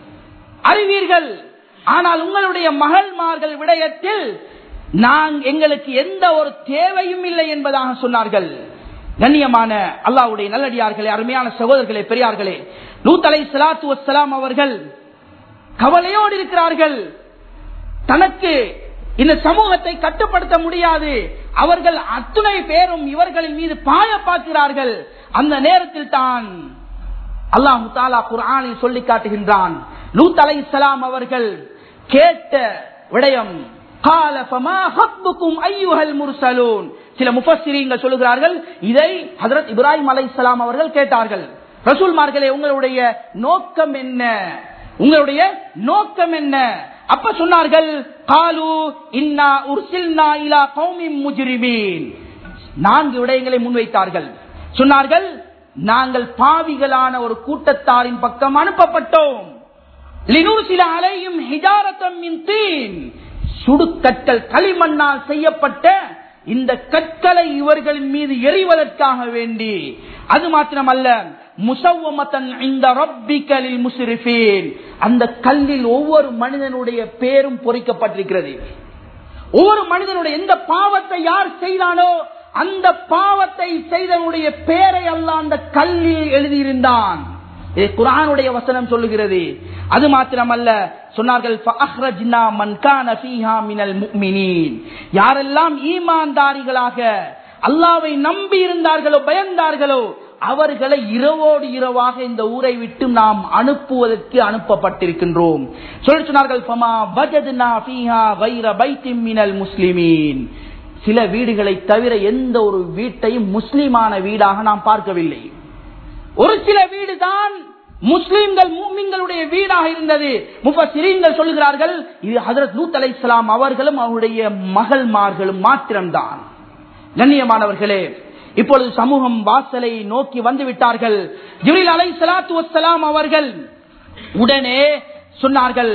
ஆனால் உங்களுடைய மகள்மார்கள் விடயத்தில் எங்களுக்கு எந்த ஒரு தேவையும் இல்லை என்பதாக சொன்னார்கள். கண்ணியமான அல்லாஹ்வுடைய நல்லடியார்களே, அருமையான சகோதரர்களே, பெரியார்களே, லூத் அலைஹிஸ்ஸலாத்து வஸ்ஸலாம் அவர்கள் கவலையோடு இருக்கிறார்கள். தனக்கு இந்த சமூகத்தை கட்டுப்படுத்த முடியாது. அவர்கள் அத்துணை பேரும் இவர்களின் மீது பாய பார்க்கிறார்கள். அந்த நேரத்தில் தான் அல்லாஹ் தஆலா குர்ஆனில் சொல்லி காட்டுகின்றான், லூத் அலைஹிஸ்ஸலாம் அவர்கள் கேட்ட விடயம், قال فما خطبكم ايها المرسلون. சில முஃபஸ்ஸிரீன்கள் சொல்கிறார்கள், இதை ஹஜ்ரத் இப்ராஹிம் அலைஹிஸ்ஸலாம் அவர்கள் கேட்டார்கள். ரசூல்மார்களே, உங்களுடைய நோக்கம் என்ன? அப்ப சொன்னார்கள், காலு இன்னா உர்சில்னா இலா கௌமின் முஜ்ரிமீன். 4 விடயங்களை முன்வைத்தார்கள். சொன்னார்கள், நாங்கள் பாவிகளான ஒரு கூட்டத்தாரின் பக்கம் அனுப்பப்பட்டோம். லினுர்சில அலைஹிம் ஹிஜாரத்தம் மின் தீன். சுடுகற்கள் களிமண்ணால் செய்யப்பட்ட இந்த கற்களை இவர்களின் மீது எறிவதற்காக வேண்டி. அது மாத்திரமல்ல, முஸவ்வமத்தன் இன்த ரப்பிக லில் முஸ்ரிஃபீன். அந்த கல்லில் ஒவ்வொரு மனிதனுடைய பேரும் பொறிக்கப்பட்டிருக்கிறது. ஒவ்வொரு மனிதனுடைய எந்த பாவத்தை யார் செய்தானோ அந்த பாவத்தை செய்தவனுடைய பேரை அல்லாஹ் அந்த கல்லில் எழுதியிருந்தான். இது குர்ஆனுடைய வசனம் சொல்லுகிறது. அது மாத்திரமல்ல, சொன்னார்கள், ஃபஅஹ்ரஜ்னா மன் கான ஃபீஹா மினல் முஃமினீன். யாரெல்லாம் ஈமான்தாரிகளாக அல்லாஹ்வை நம்பி இருந்தார்களோ, பயந்தார்களோ, அவர்களை இரவோடு இரவாக இந்த ஊரை விட்டு நாம் அனுப்புவதற்கு அனுப்பப்பட்டிருக்கின்றோம். சொன்னார்கள், ஃபமா வஜத்னா ஃபீஹா கைர பைத்தின் மினல் முஸ்லிமீன். சில வீடுகளை தவிர எந்த ஒரு வீட்டையும் முஸ்லிமான வீடாக நாம் பார்க்கவில்லை. ஒரு சில வீடு தான் முஸ்லிம்கள் மூமின்களுடைய வீடாக இருந்தது. முஃபஸ்ஸிரீன்கள் சொல்கிறார்கள், இது ஹஜ்ரத் லூத் அலைஹிஸ்ஸலாம் அவர்களும் அவருடைய மகள்மார்களும் மாத்திரம்தான். கண்ணியமானவர்களே, இப்பொழுது சமூகம் வாசலை நோக்கி வந்து விட்டார்கள். ஜிப்ரீல் அலைஹிஸ்ஸலாத்து வஸ்ஸலாம் அவர்கள் உடனே சொன்னார்கள்,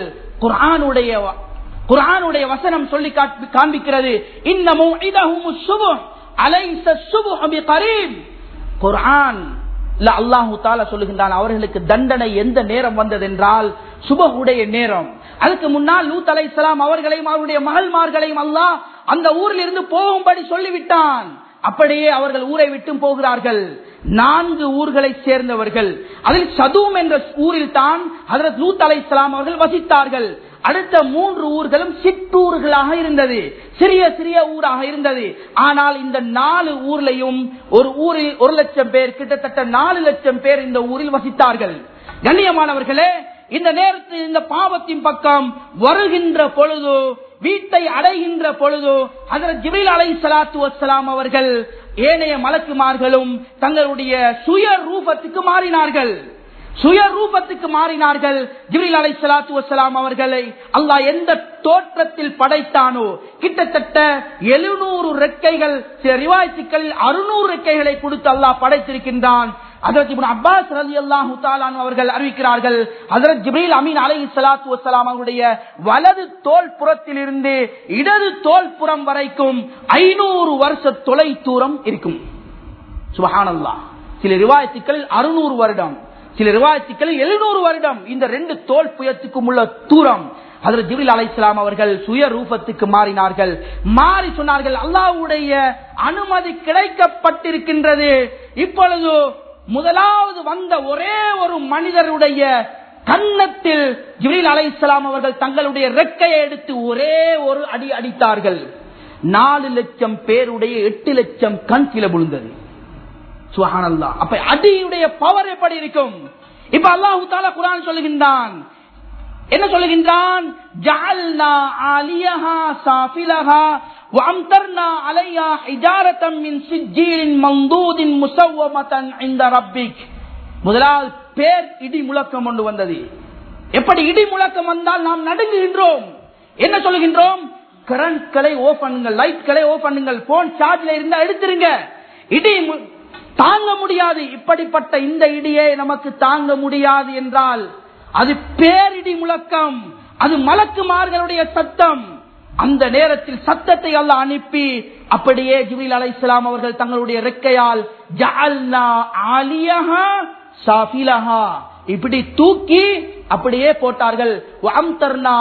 குர்ஆனுடைய வசனம் சொல்லி காண்பிக்கிறது, இன்னமு இதஹுமுஸ் சுபஹ் அலைஸ சுபஹு பிகரீப். குர்ஆன் அல்லாஹு தஆலா சொல்லுகின்றான், அவர்களுக்கு தண்டனை எந்த நேரம் வந்ததென்றால் சுபஹுடைய நேரம். அதுக்கு முன்னால் லூத் அலைஹிஸ்ஸலாம் அவர்களையும் அவருடைய மகள்மார்களையும் அல்லாஹ் அந்த ஊரில் இருந்து போகும்படி சொல்லிவிட்டான். அப்படியே அவர்கள் ஊரை விட்டு போகிறார்கள். 4 ஊர்களை சேர்ந்தவர்கள். அதில் சதூம் என்ற ஊரில் தான் ஹஜ்ரத் லூத் அலைஹிஸ்ஸலாம் அவர்கள் வசித்தார்கள். அடுத்த 3 ஊர்களும் சிற்றூர்களாக இருந்தது, சிறிய சிறிய ஊராக இருந்தது. ஆனால் இந்த 4 ஊர்லையும் ஒரு ஊரில் 1 லட்சம் பேர், கிட்டத்தட்ட 4 லட்சம் பேர் இந்த ஊரில் வசித்தார்கள். கண்ணியமானவர்களே, இந்த நேரத்தில் இந்த பாவத்தின் பக்கம் வருகின்ற பொழுது, வீட்டை அடைகின்ற பொழுது, ஹஜ்ரத் ஜிப்ரீல் அலைஹிஸ்ஸலாத்து வஸ்ஸலாம் அவர்கள் ஏனைய மலக்குமார்களும் தங்களுடைய சுய ரூபத்துக்கு மாறினார்கள். ஜிப்ரீல் அலைஹிஸ்ஸலாத்து வஸ்ஸலாம் அவர்களை அல்லாஹ் எந்த தோற்றத்தில் படைத்தானோ, கிட்டத்தட்ட 700 ரெக்கைகள், சில ரிவாயத்துகளில் 600 ரெக்கைகளை கொடுத்து அல்லாஹ் படைத்திருக்கின்றான். ஹஜ்ரத் இப்னு அப்பாஸ் ரலியல்லாஹு தஆலா அவர்கள் அறிவிக்கிறார்கள், ஹஜ்ரத் ஜிப்ரீல் அமீன் அலைஹிஸ்ஸலாத்து வஸ்ஸலாம் அவருடைய வலது தோள் புறத்தில் இருந்து இடது தோள் புறம் வரைக்கும் 500 வருஷ தொலை தூரம் இருக்கும். சுப்ஹானல்லாஹ். சில ரிவாயத்துகளில் 600 வருடம், சில ரிவாயத்துகளில் 700 வருடம். இந்த 2 தோல் புயத்துக்கும் உள்ள தூரம். ஹஜ்ரத் ஜிப்ரீல் அலைஹிஸ்ஸலாம் அவர்கள் சுய ரூபத்துக்கு மாறினார்கள். மாறி சொன்னார்கள், அல்லாஹ்வுடைய அனுமதி கிடைக்கப்பட்டிருக்கின்றது. இப்பொழுது முதலாவது வந்த ஒரே ஒரு மனிதருடைய கன்னத்தில் ஜிப்ரீல் அலைஹிஸ்ஸலாம் அவர்கள் தங்களுடைய ரெக்கையை எடுத்து ஒரே ஒரு அடி அடித்தார்கள். 4 லட்சம் பேருடைய 8 லட்சம் கண் கீழே விழுந்தது. சுப்ஹானல்லாஹ். அப்ப அடியுடைய பவர் எப்படி இருக்கும்? இப்ப அல்லாஹ் தஆலா குர்ஆன் சொல்லுகின்றான், என்ன சொல்லுகின்றான்? ஜஅல்னா ஆலியஹா சாஃபிலஹா வஅம்தர்னா அலைஹா ஹிஜாரத்தம் மின் சிஜ்ஜீலின் மம்தூதின் முஸவ்வமத்தன் இன்த ரப்பிக். முதலாவது பேர் இடி முழக்கம் கொண்டு வந்தது. எப்படி இடி முழக்கம் வந்தால் நாம் நடுங்குகின்றோம்? என்ன சொல்லுகின்றோம்? கரண்ட்களை ஆஃப் பண்ணுங்கள், லைட்களை ஆஃப் பண்ணுங்கள், போன் சார்ஜ்ல இருந்தா எடுத்துருங்க. இடி தாங்க முடியாது. இப்படிப்பட்ட இந்த இடியை நமக்கு தாங்க முடியாது என்றால் அது பேரிடி முழக்கம், அது மலக்குமார்களுடைய சத்தம். அந்த நேரத்தில் சத்தத்தை அல்லாஹ் அனுப்பி அப்படியே ஜிப்ரீல் அலைஹிஸ்ஸலாம் அவர்கள் தங்களுடைய ரெக்கையால் ஜஅல்னா ஆலியஹா சாஃபிலஹா இப்படி தூக்கி அப்படியே போட்டார்கள். வஅம்தர்னா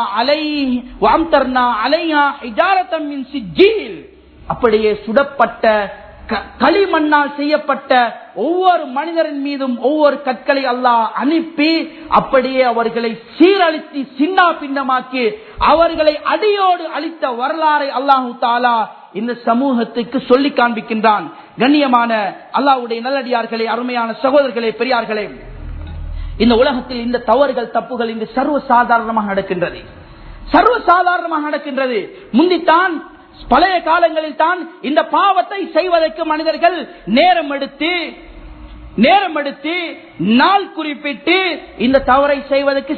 அலைஹா ஹிஜாரத்தம் மின் சிஜ்ஜீல். அப்படியே சுடப்பட்ட களிமண்ணால் செய்யப்பட்ட ஒவ்வொரு மனிதரின் மீதும் ஒவ்வொரு கற்களை அல்லாஹ் அனுப்பி அப்படியே அவர்களை சீரழித்து சின்ன பின்னமாக்கி அவர்களை அடியோடு அழித்த வரலாறை அல்லாஹு தஆலா இந்த சமூகத்துக்கு சொல்லி காண்பிக்கின்றான். கண்ணியமான அல்லாஹ்வுடைய நல்லடியார்களே, அருமையான சகோதரர்களே, பெரியார்களே, இந்த உலகத்தில் இந்த தவறுகள் தப்புகள் இன்று சர்வசாதாரணமாக நடக்கின்றது. சர்வசாதாரணமாக நடக்கின்றது. முந்தித்தான் பழைய காலங்களில் தான் இந்த பாவத்தை செய்வதற்கு மனிதர்கள் நேரம் எடுத்து நாள் குறிப்பிட்டு இந்த தவறை செய்வதற்கு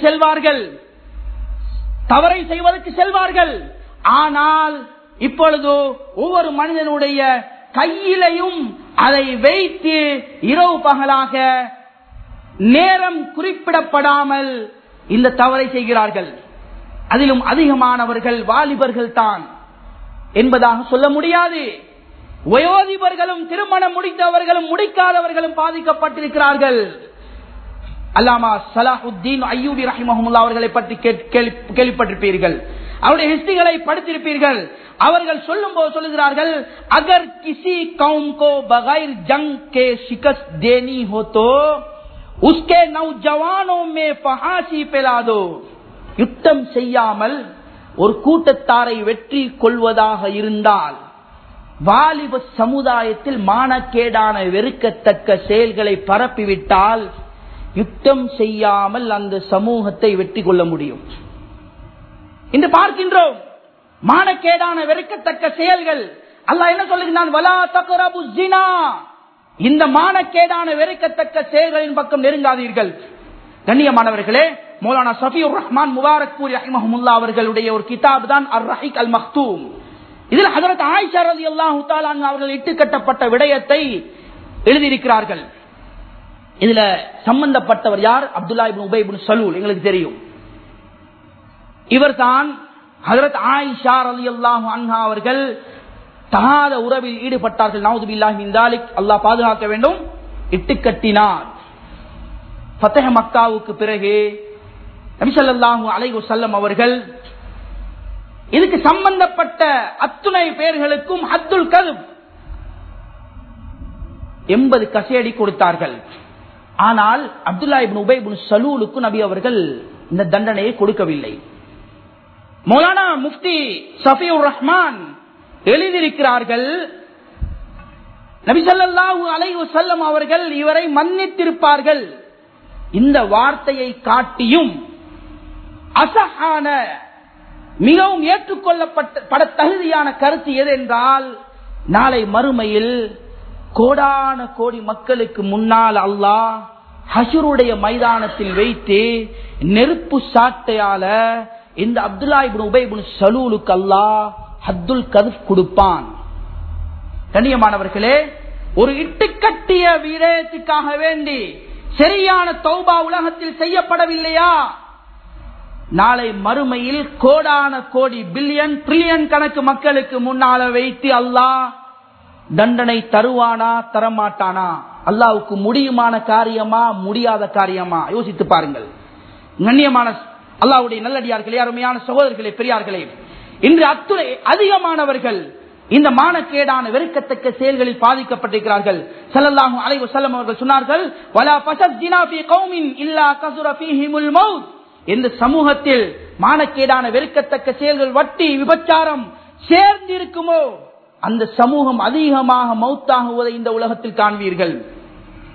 செல்வார்கள். ஆனால் இப்பொழுது ஒவ்வொரு மனிதனுடைய கையிலையும் அதை வைத்து இரவு பகலாக நேரம் குறிப்பிடப்படாமல் இந்த தவறை செய்கிறார்கள். அதிலும் அதிகமானவர்கள் வாலிபர்கள் தான் என்பதாக சொல்ல முடியாது. வயோதிபர்களும் திருமணம் முடித்தவர்களும் முடிக்காதவர்களும் பாதிக்கப்பட்டிருக்கிறார்கள். அல்லாமா ஸலாஹுத்தீன் அய்யூபி ரஹிமஹுல்லாஹ் அவர்களை பற்றி கேள்விப்பட்டிருப்பீர்கள். அவருடைய ஹிஸ்டரிகளை படித்திருப்பீர்கள். அவர்கள் சொல்லும் போது சொல்லுகிறார்கள், அகர் கிசி கௌம் கோ பகைர் ஜங் கே ஷிகஸ்த் தேனி ஹோ தோ உஸ்கே நௌஜவானோ மே ஃபஹாசி பிலா தோ. யுத்தம் செய்யாமல் ஒரு கூட்டத்தாரை வெற்றி கொள்வதாக இருந்தால் வாலிப சமுதாயத்தில் மானக்கேடான வெறுக்கத்தக்க செயல்களை பரப்பிவிட்டால் யுத்தம் செய்யாமல் அந்த சமூகத்தை வெற்றி கொள்ள முடியும். இன்று பார்க்கின்றோம் மானக்கேடான வெறுக்கத்தக்க செயல்கள். அல்லாஹ் என்ன சொல்லுகிறான்? வலா தக்ரபு ஸினா. இந்த மானக்கேடான வெறுக்கத்தக்க செயல்களின் பக்கம் நெருங்காதீர்கள். கண்ணியமானவர்களே, மௌலானா சஃபியுர் ரஹ்மான் முபாரக்பூரி ரஹிமஹுல்லாஹ் அவர்களுடைய ஒரு கிதாப் தான் அர்-ரஹீக் அல்-மக்தூம். இதில் ஹஜ்ரத் ஆயிஷா ரலியல்லாஹு தஆலா அன்ஹா அவர்கள் இட்டுக்கட்டப்பட்ட விடயத்தை எழுதியிருக்கிறார்கள். இதுல சம்பந்தப்பட்டவர் யார்? அப்துல்லா இப்னு உபை இப்னு சலூல். எங்களுக்கு தெரியும், இவர்தான் ஹஜ்ரத் ஆயிஷா ரலியல்லாஹு அன்ஹா அவர்கள் தகாத உறவில் ஈடுபட்டார்கள். நவுது பில்லாஹி மின் தாலிக், அல்லாஹ் பாதுகாக்க வேண்டும். இட்டுக்கட்டினார். ஃபத்ஹ் மக்காவுக்கு பிறகு நபி ஸல்லல்லாஹு அலைஹி வஸல்லம் அவர்கள் இதுக்கு சம்பந்தப்பட்ட அத்துணை பேர்களுக்கும் ஹத்துல் கذப் 80 கசையடி கொடுத்தார்கள். ஆனால் அப்துல்லா இப்னு உபை இப்னு சலூலுக்கு நபி அவர்கள் இந்த தண்டனையை கொடுக்கவில்லை. மௌலானா முஃப்தி சஃபியுர் ரஹ்மான் எழுதியிருக்கிறார்கள், நபி ஸல்லல்லாஹு அலைஹி வஸல்லம் அவர்கள் இவரை மன்னித்திருப்பார்கள். இந்த வார்த்தையை காட்டியும் அசஹான மிகவும் ஏற்றுக்கொள்ளப்பட தகுதியான கருத்து எது என்றால், நாளை மறுமையில் கோடான கோடி மக்களுக்கு முன்னால் அல்லாஹ் ஹஷருடைய மைதானத்தில் வைத்து நெருப்பு சாட்டையால இந்த அப்துல்லா இப்னு உபை இப்னு சலூலுக்கு அல்லாஹ் ஹத்துல் கذப் கொடுப்பான். கண்ணியமானவர்களே, ஒரு இட்டுக்கட்டிய விடயத்துக்காக வேண்டி சரியான தௌபா உலகத்தில் செய்யப்படவில்லையா, நாளை மறுமையில் கோடான கோடி பில்லியன் ட்ரில்லியன் கணக்கு மக்களுக்கு முன்னால வைத்து அல்லாஹ் தண்டனை தருவானா தரமாட்டானா? அல்லாஹ்வுக்கு முடியுமான காரியமா முடியாத காரியமா? யோசித்து பாருங்கள். கண்ணியமான அல்லாஹ்வுடைய நல்லடியார்களே, அருமையான சகோதரர்களே, பெரியார்களே, இன்று அத்துணை அதிகமானவர்கள் இந்த மானக்கேடான வெறுக்கத்தக்க செயல்களில் பாதிக்கப்பட்டிருக்கிறார்கள். ஸல்லல்லாஹு அலைஹி வஸல்லம் அவர்கள் சொன்னார்கள், வலா ஃபஸஜ்னா ஃபீ கௌமின் இல்லா கஸர ஃபீஹிமுல் மௌத். இந்த சமூகத்தில் மானக்கேடான வெறுக்கத்தக்க செயல்கள், வட்டி, விபச்சாரம் சேர்ந்து இருக்குமோ அந்த சமூகம் அதிகமாக மௌத்தாகுவதை இந்த உலகத்தில் காண்பீர்கள்.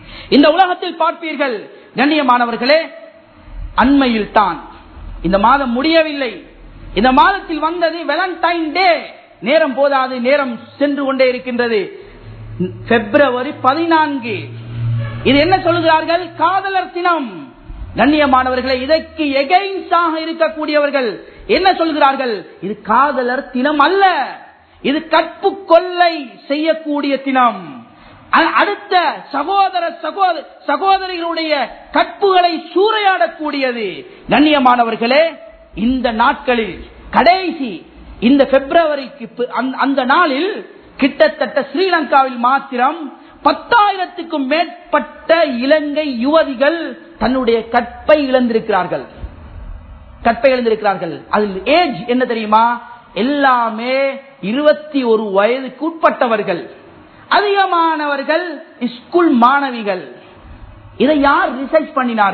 இந்த உலகத்தில் பார்ப்பீர்கள் கண்ணியமானவர்களே, அண்மையில் தான் இந்த மாதம் முடியவில்லை, இந்த மாதத்தில் வந்தது வேலண்டைன் டே. நேரம் போதாது, நேரம் சென்று கொண்டே இருக்கின்றது. பிப்ரவரி 14 இது என்ன சொல்கிறார்கள்? காதலர் தினம். கண்ணியமானவர்களை, இதற்கு எகைன்ஸ்டாக இருக்கக்கூடியவர்கள் என்ன சொல்கிறார்கள்? இது காதலர் தினம் அல்ல, இது கற்பு கொள்ளை செய்யக்கூடிய தினம். அடுத்த சகோதரிகளுடைய கற்புகளை சூறையாடக்கூடியது. கண்ணியமானவர்களே, இந்த நாட்களில் கடைசி இந்த பிப்ரவரிக்கு அந்த நாளில் கிட்டத்தட்ட ஸ்ரீலங்காவில் மாத்திரம் 10,000க்கும் மேற்பட்ட இலங்கை யுவதிகள் தன்னுடைய கற்பை இழந்திருக்கிறார்கள். அதில் ஏஜ் என்ன தெரியுமா? எல்லாமே 21 வயதுக்கு உட்பட்டவர்கள். அதிகமானவர்கள் ஸ்கூல் மாணவிகள். இதை யார் ரிசர்ச்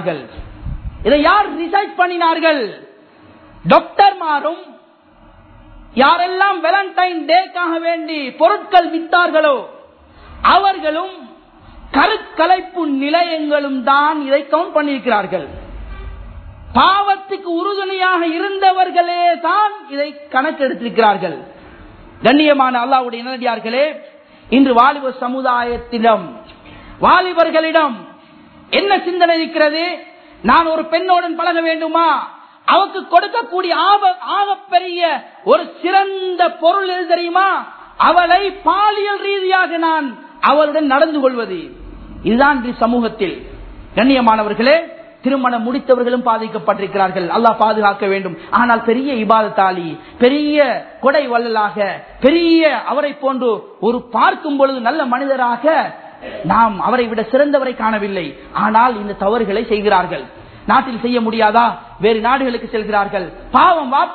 பண்ணினார்கள்? டாக்டர்மாரும் யாரெல்லாம் வேலண்டைன் டேக்காக வேண்டி பொருட்கள் வித்தார்களோ அவர்களும் கருக்கலைப்பு நிலையங்களும் தான் இதை கவுண்ட் பண்ணியிருக்கிறார்கள். பாவத்துக்கு உறுதுணையாக இருந்தவர்களே தான் இதை கணக்கெடுத்திருக்கிறார்கள். கண்ணியமான அல்லாஹ்வுடைய நல்லடியார்களே, இன்று வாலிப சமுதாயத்திடம், வாலிபர்களிடம் என்ன சிந்தனை இருக்கிறது? நான் ஒரு பெண்ணோடன் பழக வேண்டுமா? அவருக்கு கொடுக்கக்கூடிய ஆகப்பெரிய ஒரு சிறந்த பொருள் எது தெரியுமா? அவளை பாலியல் ரீதியாக நான் அவளுடன் நடந்து கொள்வது. இதுதான் சமூகத்தில். கண்ணியமானவர்களே, திருமணம் முடித்தவர்களும் பாதிக்கப்பட்டிருக்கிறார்கள். அல்லாஹ் பாதுகாக்க வேண்டும். ஆனால் பெரிய இபாதத்தாளி, பெரிய கொடை வள்ளலாக, பெரிய அவரை போன்று ஒரு பார்க்கும் பொழுது நல்ல மனிதராக நாம் அவரை விட சிறந்தவரை காணவில்லை. ஆனால் இந்த தவறுகளை செய்கிறார்கள். நாட்டில் செய்ய முடியாதா? வேறு நாடுகளுக்கு செல்கிறார்கள். பாவம், வாப்பா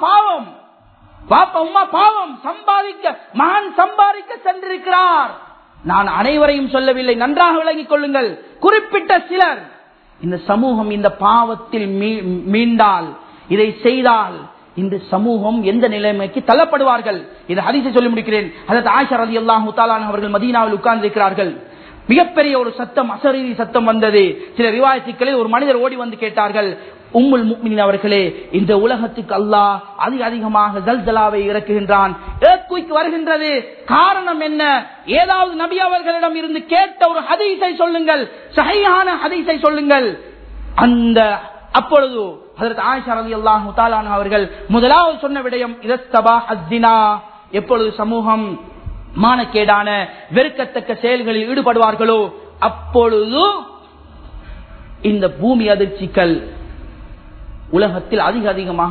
உம்மா பாவம். மகன் சம்பாதிக்க சென்றிருக்கிறார். நான் அனைவரையும் சொல்லவில்லை, நன்றாக விளங்கிக் கொள்ளுங்கள். குறிப்பிட்ட சிலர் இந்த சமூகம் இந்த பாவத்தில் மீண்டால், இதை செய்தால் இந்த சமூகம் எந்த நிலைமைக்கு தள்ளப்படுவார்கள். இது ஹதீஸை சொல்லி முடிக்கிறேன். ஹஜ்ரத் ஆயிஷா ரலியல்லாஹு தஆலா அவர்கள் மதீனாவில் உட்கார்ந்து இருக்கிறார்கள். மிகப்பெரிய ஒரு சத்தம், அசரீரி சத்தம் வந்தது. சில ரிவாயத்துக்களில் ஒரு மனிதர் ஓடி வந்து கேட்டார்கள், உம்முல் முஃமினீன் அவர்களே, இந்த உலகத்துக்கு அல்லாஹ் அதிகமாக ஜல்ஜலாவை இறக்குகின்றான், எர்த்குயிக் வருகின்றது, காரணம் என்ன? ஏதாவது நபி அவர்களிடம் இருந்து கேட்ட ஒரு ஹதீஸை சொல்லுங்கள், சஹீஹான ஹதீஸை சொல்லுங்கள். அப்பொழுது ஹஜ்ரத் ஆயிஷா ரலியல்லாஹு தஆலா அவர்கள் முதலாவது சொன்ன விடயம் இதஸ்தபா அஸ்ஸினா, எப்பொழுது சமூகம் மானக்கேடான வெறுக்கத்தக்க செயல்களில் ஈடுபடுவார்களோ அப்பொழுது இந்த பூமி அதிர்ச்சிகள் உலகத்தில் அதிகமாக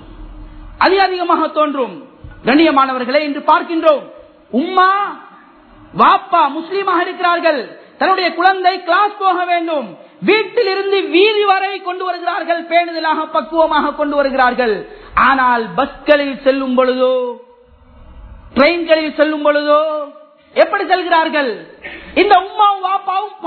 தோன்றும். கண்ணியமானவர்களே, இன்று பார்க்கின்றோம், உம்மா வாப்பா முஸ்லீமாக இருக்கிறார்கள், தன்னுடைய குழந்தை கிளாஸ் போக வேண்டும், வீட்டில் இருந்து வீதி வரை கொண்டு வருகிறார்கள், பேணுதலாக பக்குவமாக கொண்டு வருகிறார்கள். ஆனால் பஸ்களில் செல்லும் பொழுதோ, ட்ரெயின்களில் செல்லும் பொழுதோ எப்படி செல்கிறார்கள்? இந்த உம்மாவும் வாப்பாவும்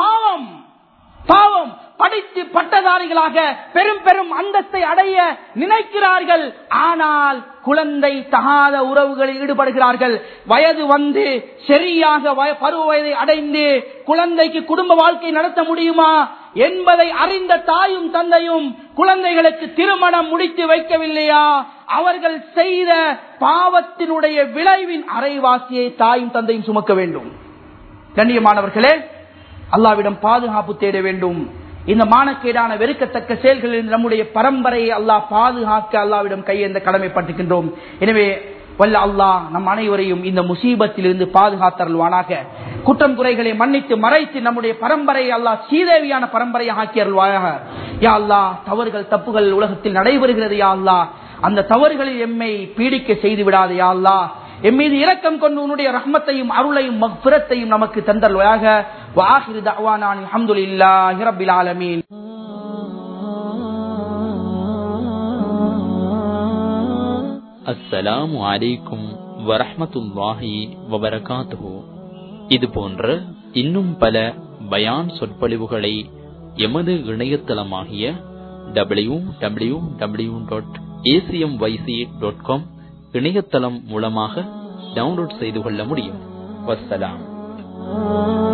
பாவம் படித்து பட்டதாரிகளாக பெரும் அந்தஸ்தை அடைய நினைக்கிறார்கள். ஆனால் குழந்தை தகாத உறவுகளில் ஈடுபடுகிறார்கள். வயது வந்து சரியாக பருவ வயதை அடைந்து குழந்தைக்கு குடும்ப வாழ்க்கை நடத்த முடியுமா என்பதை அறிந்த தாயும் தந்தையும் குழந்தைகளுக்கு திருமணம் முடித்து வைக்கவில்லையா? அவர்கள் செய்த பாவத்தினுடைய விளைவின் அரைவாசியை தாயும் தந்தையும் சுமக்க வேண்டும். கண்ணியமானவர்களே, அல்லாஹ்விடம் பாதுகாப்பு தேட வேண்டும். இந்த மானக்கேடான வெறுக்கத்தக்க செயல்களில் நம்முடைய பரம்பரையை அல்லாஹ் பாதுகாக்க அல்லாஹ்விடம் கையேந்த கடமைப்பட்டிருக்கின்றோம். எனவே வல்ல அல்லாஹ் நம் அனைவரையும் இந்த முசீபத்தில் இருந்து பாதுகாத்தருள்வானாக. குற்றம் குறைகளை மன்னித்து மறைத்து நம்முடைய பரம்பரையை அல்லாஹ் சீதேவியான பரம்பரையை ஆக்கி அருள்வாயாக. யா அல்லாஹ், தவறுகள் தப்புகள் உலகத்தில் நடைபெறுகிறது. யா அல்லாஹ், அந்த தவறுகளில் எம்மை பீடிக்க செய்து விடாது. யா அல்லாஹ், எம் மீது இரக்கம் கொண்டு உன்னுடைய ரஹ்மத்தையும் அருளையும் மக்ஃபிரத்தையும் நமக்கு தந்தருள்வாயாக. வ ஆகிரு தஅவானா அல்ஹம்துலில்லாஹி ரப்பில் ஆலமீன். அஸ்ஸலாமு அலைக்கும் வரஹ்மத்துல்லாஹி வபரகாத்துஹு. இது போன்ற இன்னும் பல பயான் சொற்பொழிவுகளை எமது இணையதளமாகிய www.acmyc.com இணையதளம் மூலமாக டவுன்லோட் செய்து கொள்ள முடியும். வஸ்ஸலாம்.